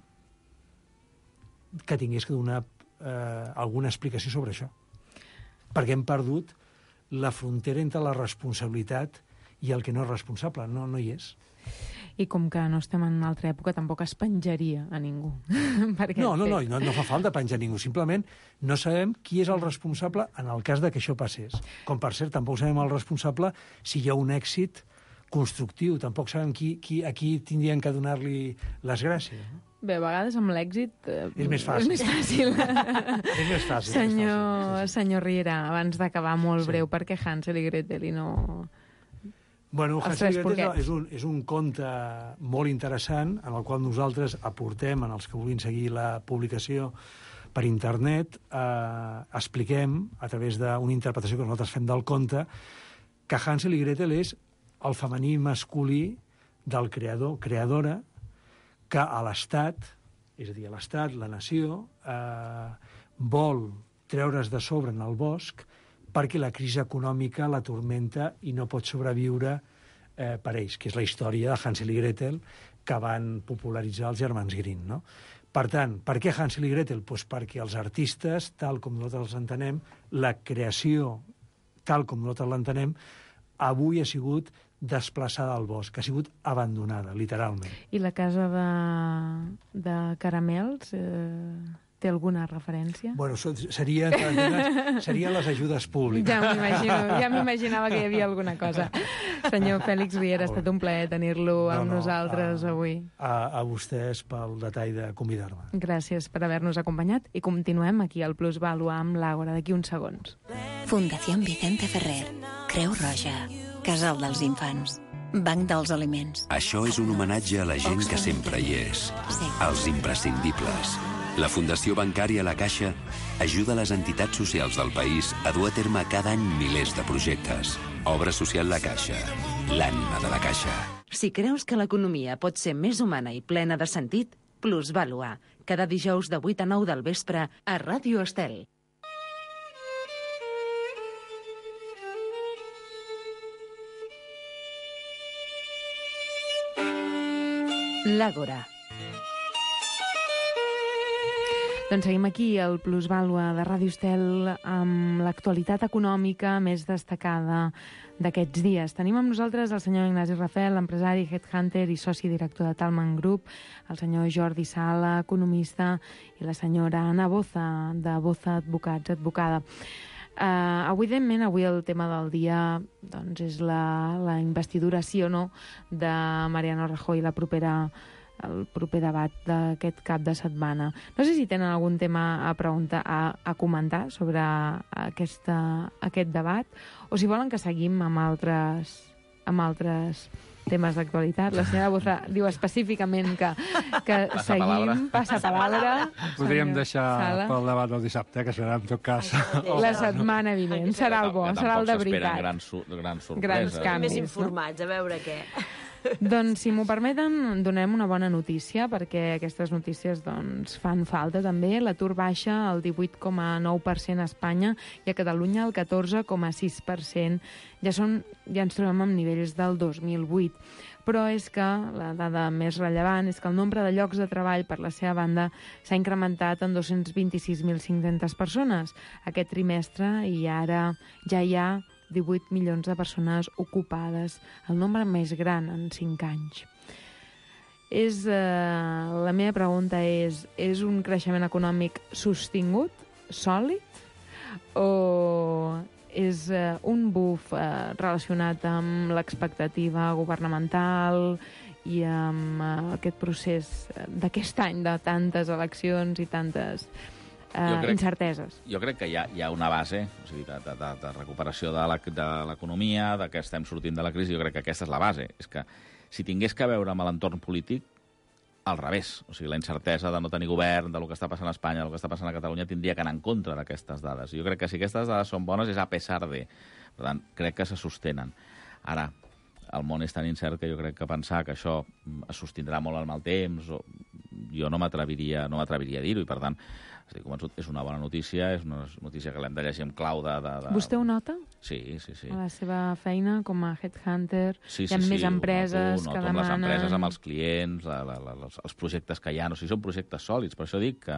Speaker 12: que tingués que donar eh, alguna explicació sobre això. Perquè hem perdut la frontera entre la responsabilitat i el que no és responsable. No, no hi és.
Speaker 11: I com que no estem en una altra època, tampoc es penjaria a ningú.
Speaker 12: No, no, no, no, no fa falta penjar a ningú. Simplement no sabem qui és el responsable en el cas de que això passés. Com, per cert, tampoc sabem el responsable si hi ha un èxit constructiu. Tampoc sabem qui, qui, a qui tindrien que donar-li les gràcies. No?
Speaker 11: Bé, a vegades amb l'èxit... Eh,
Speaker 12: és més fàcil.
Speaker 11: És més fàcil.
Speaker 12: és més fàcil.
Speaker 11: Senyor,
Speaker 12: sí, sí.
Speaker 11: senyor Riera, abans d'acabar molt
Speaker 12: sí.
Speaker 11: breu, perquè Hansel i Gretel i no...
Speaker 12: Bueno, Hansel i Gretel és un, és un conte molt interessant en el qual nosaltres aportem, en els que vulguin seguir la publicació per internet, eh, expliquem, a través d'una interpretació que nosaltres fem del conte, que Hansel i Gretel és el femení masculí del creador, creadora, que a l'Estat, és a dir, a l'Estat, la nació, eh, vol treure's de sobre en el bosc perquè la crisi econòmica la tormenta i no pot sobreviure eh, per ells, que és la història de Hansel i Gretel que van popularitzar els germans Grimm, no? Per tant, per què Hansel i Gretel? Pues perquè els artistes, tal com nosaltres els entenem, la creació, tal com nosaltres l'entenem, avui ha sigut desplaçada al bosc, ha sigut abandonada, literalment.
Speaker 11: I la casa de, de caramels... Eh... Té alguna referència?
Speaker 12: Bueno, serien seria les ajudes públiques.
Speaker 11: Ja m'imagino, ja m'imaginava que hi havia alguna cosa. Senyor Fèlix Riera, ha estat un plaer tenir-lo no, amb no, nosaltres
Speaker 12: a,
Speaker 11: avui.
Speaker 12: A, a vostès pel detall de convidar-me.
Speaker 11: Gràcies per haver-nos acompanyat i continuem aquí al Plus Valua amb l'Àgora d'aquí uns segons.
Speaker 6: Fundació Vicente Ferrer, Creu Roja, Casal dels Infants, Banc dels Aliments.
Speaker 7: Això és un homenatge a la gent que sempre hi és, sí. als imprescindibles. La Fundació Bancària La Caixa ajuda les entitats socials del país a dur a terme cada any milers de projectes. Obra social La Caixa, l'ànima de la Caixa.
Speaker 4: Si creus que l'economia pot ser més humana i plena de sentit, Plusvàlua, cada dijous de vuit a nou del vespre a Ràdio Estel. L'Àgora.
Speaker 11: Doncs seguim aquí al Plusvàlua de Ràdio Estel amb l'actualitat econòmica més destacada d'aquests dies. Tenim amb nosaltres el senyor Ignasi Rafel, empresari, headhunter i soci director de Talman Group, el senyor Jordi Sala, economista, i la senyora Anna Boza, de Boza Advocats, advocada. Uh, evidentment, avui el tema del dia doncs, és la, la investidura, sí o no, de Mariano Rajoy, la propera el proper debat d'aquest cap de setmana. No sé si tenen algun tema a preguntar, a, a comentar sobre aquesta, aquest debat, o si volen que seguim amb altres, amb altres temes d'actualitat. La senyora Boza diu específicament que, que
Speaker 13: passa
Speaker 11: seguim,
Speaker 13: palabra.
Speaker 11: passa palabra.
Speaker 14: Podríem deixar
Speaker 11: Sala.
Speaker 14: pel debat del dissabte, que serà en tot cas.
Speaker 11: La setmana vinent. Serà el bo, serà el de veritat.
Speaker 13: Grans, grans sorpreses.
Speaker 11: Grans canvis.
Speaker 15: Més informats, a veure què.
Speaker 11: Doncs, si m'ho permeten, donem una bona notícia, perquè aquestes notícies doncs, fan falta també. L'atur baixa al divuit coma nou per cent a Espanya i a Catalunya al catorze coma sis per cent. Ja, són, ja ens trobem amb nivells del dos mil vuit. Però és que la dada més rellevant és que el nombre de llocs de treball, per la seva banda, s'ha incrementat en dos-cents vint-i-sis mil cinc-centes persones aquest trimestre, i ara ja hi ha divuit milions de persones ocupades, el nombre més gran en cinc anys. És, eh, la meva pregunta és, és un creixement econòmic sostingut, sòlid, o és eh, un buf eh, relacionat amb l'expectativa governamental i amb eh, aquest procés d'aquest any de tantes eleccions i tantes Uh, crec, incerteses.
Speaker 13: Jo crec que hi ha, hi ha una base, o sigui, de, de, de, de recuperació de l'economia, de, de que estem sortint de la crisi. Jo crec que aquesta és la base. És que si tingués que veure amb l'entorn polític, al revés. O sigui, la incertesa de no tenir govern, de lo que està passant a Espanya, del que està passant a Catalunya, tindria que anar en contra d'aquestes dades. Jo crec que si aquestes dades són bones és a pesar de. Per tant, crec que se sostenen. Ara, el món és tan incert que jo crec que pensar que això es sostindrà molt al mal temps, o jo no m'atreviria no m'atreviria a dir-ho, i per tant, estic convençut, és una bona notícia, és una notícia que l'hem de llegir amb clau de, de, de...
Speaker 11: Vostè ho nota?
Speaker 13: Sí, sí, sí.
Speaker 11: A la seva feina com a headhunter,
Speaker 13: sí, sí,
Speaker 11: hi ha
Speaker 13: sí,
Speaker 11: més empreses
Speaker 13: noto,
Speaker 11: que
Speaker 13: noto
Speaker 11: demanen...
Speaker 13: amb les empreses, amb els clients, la, la, la, els, els projectes que hi ha, o sigui, són projectes sòlids. Per això dic que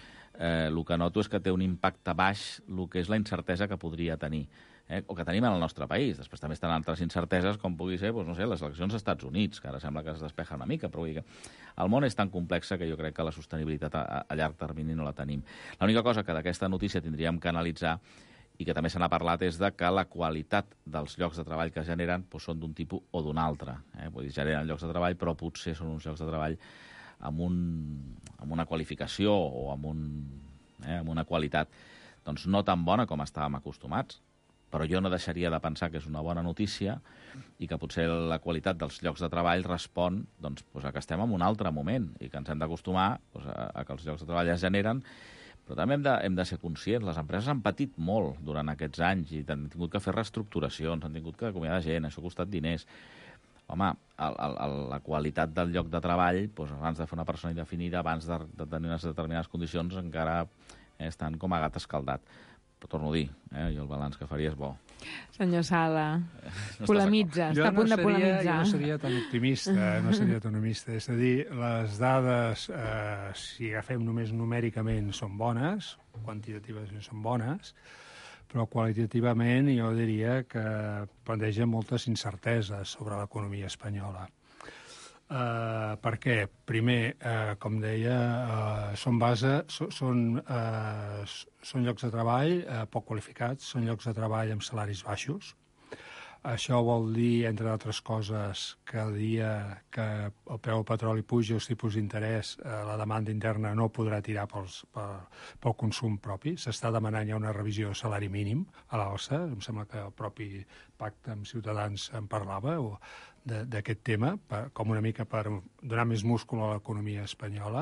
Speaker 13: eh, el que noto és que té un impacte baix el que és la incertesa que podria tenir. Eh, o que tenim en el nostre país. Després també estan altres incerteses, com pugui ser, doncs, no sé, les eleccions als Estats Units, que ara sembla que es despeja una mica, però vull dir que el món és tan complex que jo crec que la sostenibilitat a, a llarg termini no la tenim. L'única cosa que d'aquesta notícia tindríem que analitzar, i que també se n'ha parlat, és de que la qualitat dels llocs de treball que es generen doncs, són d'un tipus o d'un altre. Eh? Vull dir, generen llocs de treball, però potser són uns llocs de treball amb, un, amb una qualificació o amb, un, eh, amb una qualitat doncs, no tan bona com estàvem acostumats. Però jo no deixaria de pensar que és una bona notícia i que potser la qualitat dels llocs de treball respon doncs, doncs, a que estem en un altre moment i que ens hem d'acostumar doncs, a, a que els llocs de treball es generen, però també hem de, hem de ser conscients. Les empreses han patit molt durant aquests anys i han tingut que fer reestructuracions, han tingut que acomiadar gent, això ha costat diners. Home, el, el, la qualitat del lloc de treball, doncs, abans de fer una persona indefinida, abans de, de tenir unes determinades condicions, encara eh, estan com a gat escaldat. Però torno a dir, eh, jo el balanç que faria és bo.
Speaker 11: Senyor Sala,
Speaker 13: no
Speaker 11: polemitza, està a punt
Speaker 14: no
Speaker 11: de polemitzar.
Speaker 14: Jo no seria tan optimista, no seria tan optimista. És a dir, les dades, eh, si agafem només numèricament, són bones, quantitativament són bones, però qualitativament jo diria que plantegen moltes incerteses sobre l'economia espanyola. Uh, per què? Primer, uh, com deia, uh, són base, so, són, uh, són llocs de treball uh, poc qualificats, són llocs de treball amb salaris baixos. Això vol dir, entre altres coses, que el dia que el preu del petroli puja els tipus d'interès, uh, la demanda interna no podrà tirar pels, pel, pel consum propi. S'està demanant ja una revisió de salari mínim a l'alça. Em sembla que el propi pacte amb Ciutadans en parlava, o d'aquest tema, per, com una mica per donar més múscul a l'economia espanyola.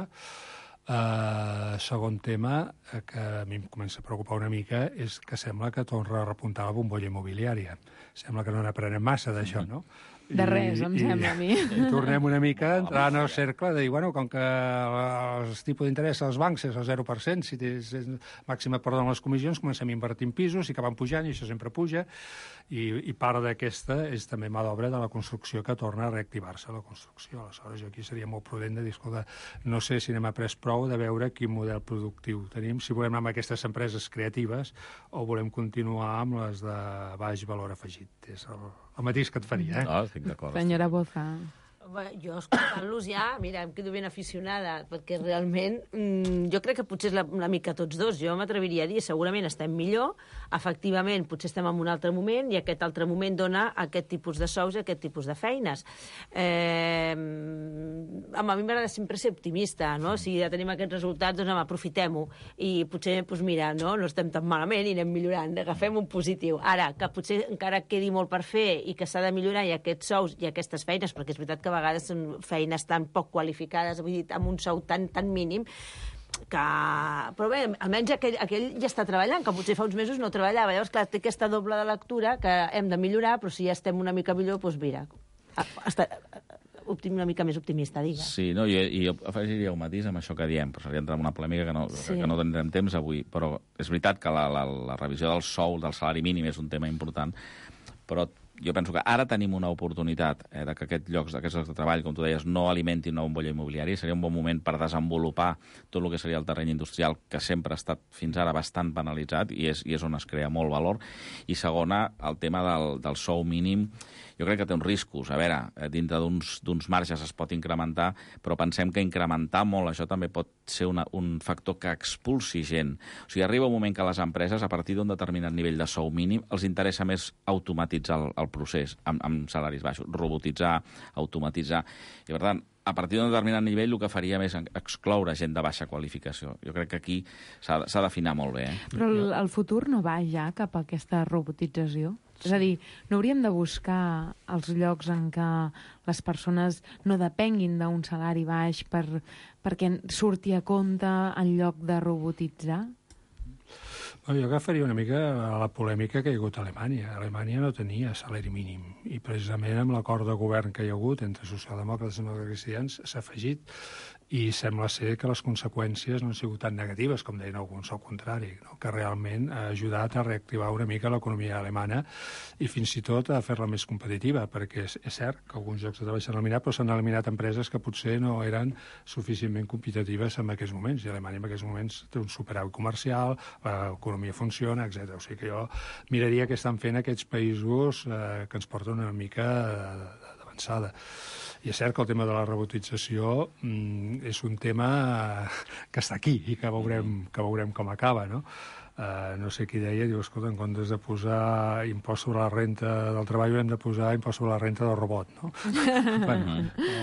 Speaker 14: Uh, segon tema, uh, que a mi em comença a preocupar una mica, és que sembla que torna a repuntar la bombolla immobiliària. Sembla que no n'aprenem massa d'això, no?
Speaker 11: De res, em sembla a mi.
Speaker 14: I tornem una mica a entrar en el cercle de dir, bueno, com que els tipus d'interès als bancs és el zero per cent, si tens màxima perdó en les comissions, comencem a invertir en pisos i que van pujant, i això sempre puja, i, i part d'aquesta és també mà d'obra de la construcció, que torna a reactivar-se la construcció. Aleshores, jo aquí seria molt prudent de dir, escolta, no sé si n'hem après prou de veure quin model productiu tenim, si volem anar amb aquestes empreses creatives o volem continuar amb les de baix valor afegit. És el, el mateix que et faria, eh?
Speaker 3: No, estic d'acord.
Speaker 11: Senyora Boza.
Speaker 15: Jo, escoltant-los ja, mira, em quedo ben aficionada, perquè realment mmm, jo crec que potser és la, una mica tots dos. Jo m'atreviria a dir, segurament estem millor, efectivament, potser estem en un altre moment, i aquest altre moment dona aquest tipus de sous i aquest tipus de feines. Eh, a mi m'agrada sempre ser optimista, no? Si ja tenim aquests resultats, doncs home, aprofitem-ho. I potser, doncs mira, no, no estem tan malament i anem millorant, agafem un positiu. Ara, que potser encara quedi molt per fer i que s'ha de millorar, i aquests sous i aquestes feines, perquè és veritat que a vegades són feines tan poc qualificades, vull dir, amb un sou tan, tan mínim, que... Però bé, almenys aquell, aquell ja està treballant, que potser fa uns mesos no treballava. Llavors, clar, té aquesta doble de lectura que hem de millorar, però si ja estem una mica millor, doncs mira, està una mica més optimista, digues.
Speaker 13: Sí, no, i, i jo afegiria un matís amb això que diem, però seria entrar en una polèmica que no, sí. que no tindrem temps avui, però és veritat que la, la, la revisió del sou, del salari mínim, és un tema important, però jo penso que ara tenim una oportunitat eh, de que aquests llocs, aquests llocs de treball, com tu deies, no alimentin una bombolla immobiliària. Seria un bon moment per desenvolupar tot el que seria el terreny industrial, que sempre ha estat fins ara bastant penalitzat, i és, i és on es crea molt valor. I segona, el tema del, del sou mínim, jo crec que té uns riscos. A veure, dintre d'uns marges es pot incrementar, però pensem que incrementar molt això també pot ser una, un factor que expulsi gent. O sigui, arriba un moment que les empreses, a partir d'un determinat nivell de sou mínim, els interessa més automatitzar el, el procés amb, amb salaris baixos, robotitzar, automatitzar. I, per tant, a partir d'un determinat nivell el que faria més excloure gent de baixa qualificació. Jo crec que aquí s'ha d'afinar molt bé. Eh?
Speaker 11: Però el, el futur no va ja cap a aquesta robotització? És a dir, no hauríem de buscar els llocs en què les persones no depenguin d'un salari baix per, perquè surti a compte en lloc de robotitzar?
Speaker 14: Jo agafaria una mica a la polèmica que hi ha hagut a Alemanya. Alemanya no tenia salari mínim, i precisament amb l'acord de govern que hi ha hagut entre socialdemòcrates i cristians s'ha afegit, i sembla ser que les conseqüències no han sigut tan negatives com deien alguns, al contrari, no? Que realment ha ajudat a reactivar una mica l'economia alemana i fins i tot a fer-la més competitiva, perquè és, és cert que alguns llocs de treball s'han eliminat, però s'han eliminat empreses que potser no eren suficientment competitives en aquests moments, i Alemanya en aquests moments té un superàvit comercial, l'economia funciona, etcètera. O sigui que jo miraria què estan fent aquests països eh, que ens porten una mica d'avançada. I és cert que el tema de la robotització mm, és un tema que està aquí i que veurem, que veurem com acaba, no? Uh, no sé qui deia, diu, escolta, en comptes de posar impost sobre la renta del treball hem de posar impost sobre la renta del robot, no? Bueno,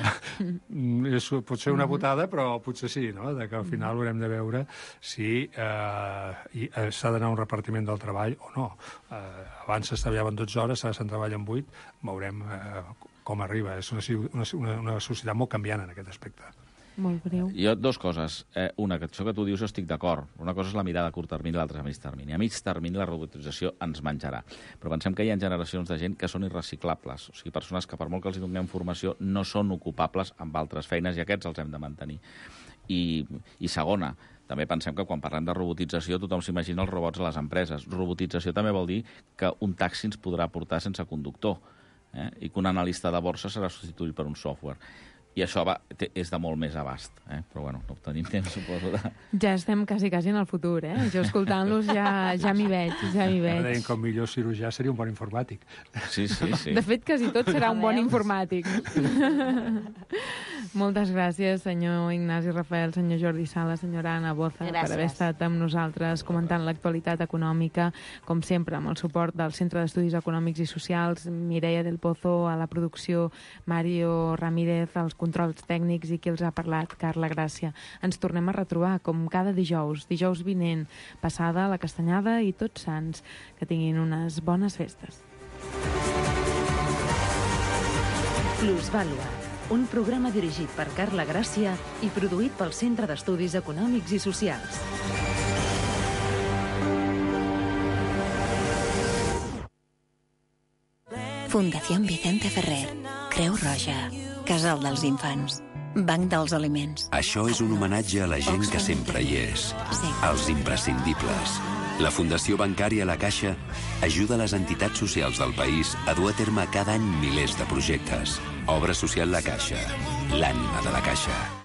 Speaker 14: uh, és potser una botada, però potser sí, no? De que al final haurem de veure si uh, uh, s'ha d'anar a un repartiment del treball o no. Uh, abans s'estallaven dotze hores, ara se'n treballa en vuit, veurem uh, com arriba. És una, una, una societat molt canviant en aquest aspecte.
Speaker 11: Molt greu.
Speaker 13: Jo, dos coses. Eh, una, que això que tu dius jo estic d'acord. Una cosa és la mirada a curt termini i l'altra a mig termini. A mig termini la robotització ens menjarà. Però pensem que hi ha generacions de gent que són irreciclables. O sigui, persones que per molt que els donem formació no són ocupables amb altres feines, i aquests els hem de mantenir. I, i segona, també pensem que quan parlem de robotització tothom s'imagina els robots a les empreses. Robotització també vol dir que un taxi ens podrà portar sense conductor, eh? I que un analista de borsa serà substituït per un software. i això va, té, és de molt més abast, eh? Però bueno, no tenim temps, suposo. De...
Speaker 11: Ja estem quasi, quasi en el futur, eh? Jo escoltant-los ja, ja m'hi veig, ja m'hi veig.
Speaker 14: Deien que el millor cirurgià seria un bon informàtic.
Speaker 13: Sí, sí, sí.
Speaker 11: De fet, quasi tot serà un bon informàtic. Moltes gràcies, senyor Ignasi Rafael, senyor Jordi Sala, senyora Anna Boza, gràcies per haver estat amb nosaltres comentant l'actualitat econòmica, com sempre, amb el suport del Centre d'Estudis Econòmics i Socials, Mireia del Pozo, a la producció, Mario Ramírez, als controls tècnics, i qui els ha parlat, Carla Gràcia. Ens tornem a retrobar, com cada dijous, dijous vinent, passada la Castanyada i Tots Sants. Que tinguin unes bones festes.
Speaker 4: Plusvàlua, un programa dirigit per Carla Gràcia i produït pel Centre d'Estudis Econòmics i Socials.
Speaker 6: Fundació Vicente Ferrer, Creu Roja, Casal dels Infants, Banc dels Aliments.
Speaker 7: Això és un homenatge a la gent que sempre hi és, sí. Els imprescindibles. La Fundació Bancària La Caixa ajuda les entitats socials del país a dur a terme cada any milers de projectes. Obra social La Caixa, l'ànima de la Caixa.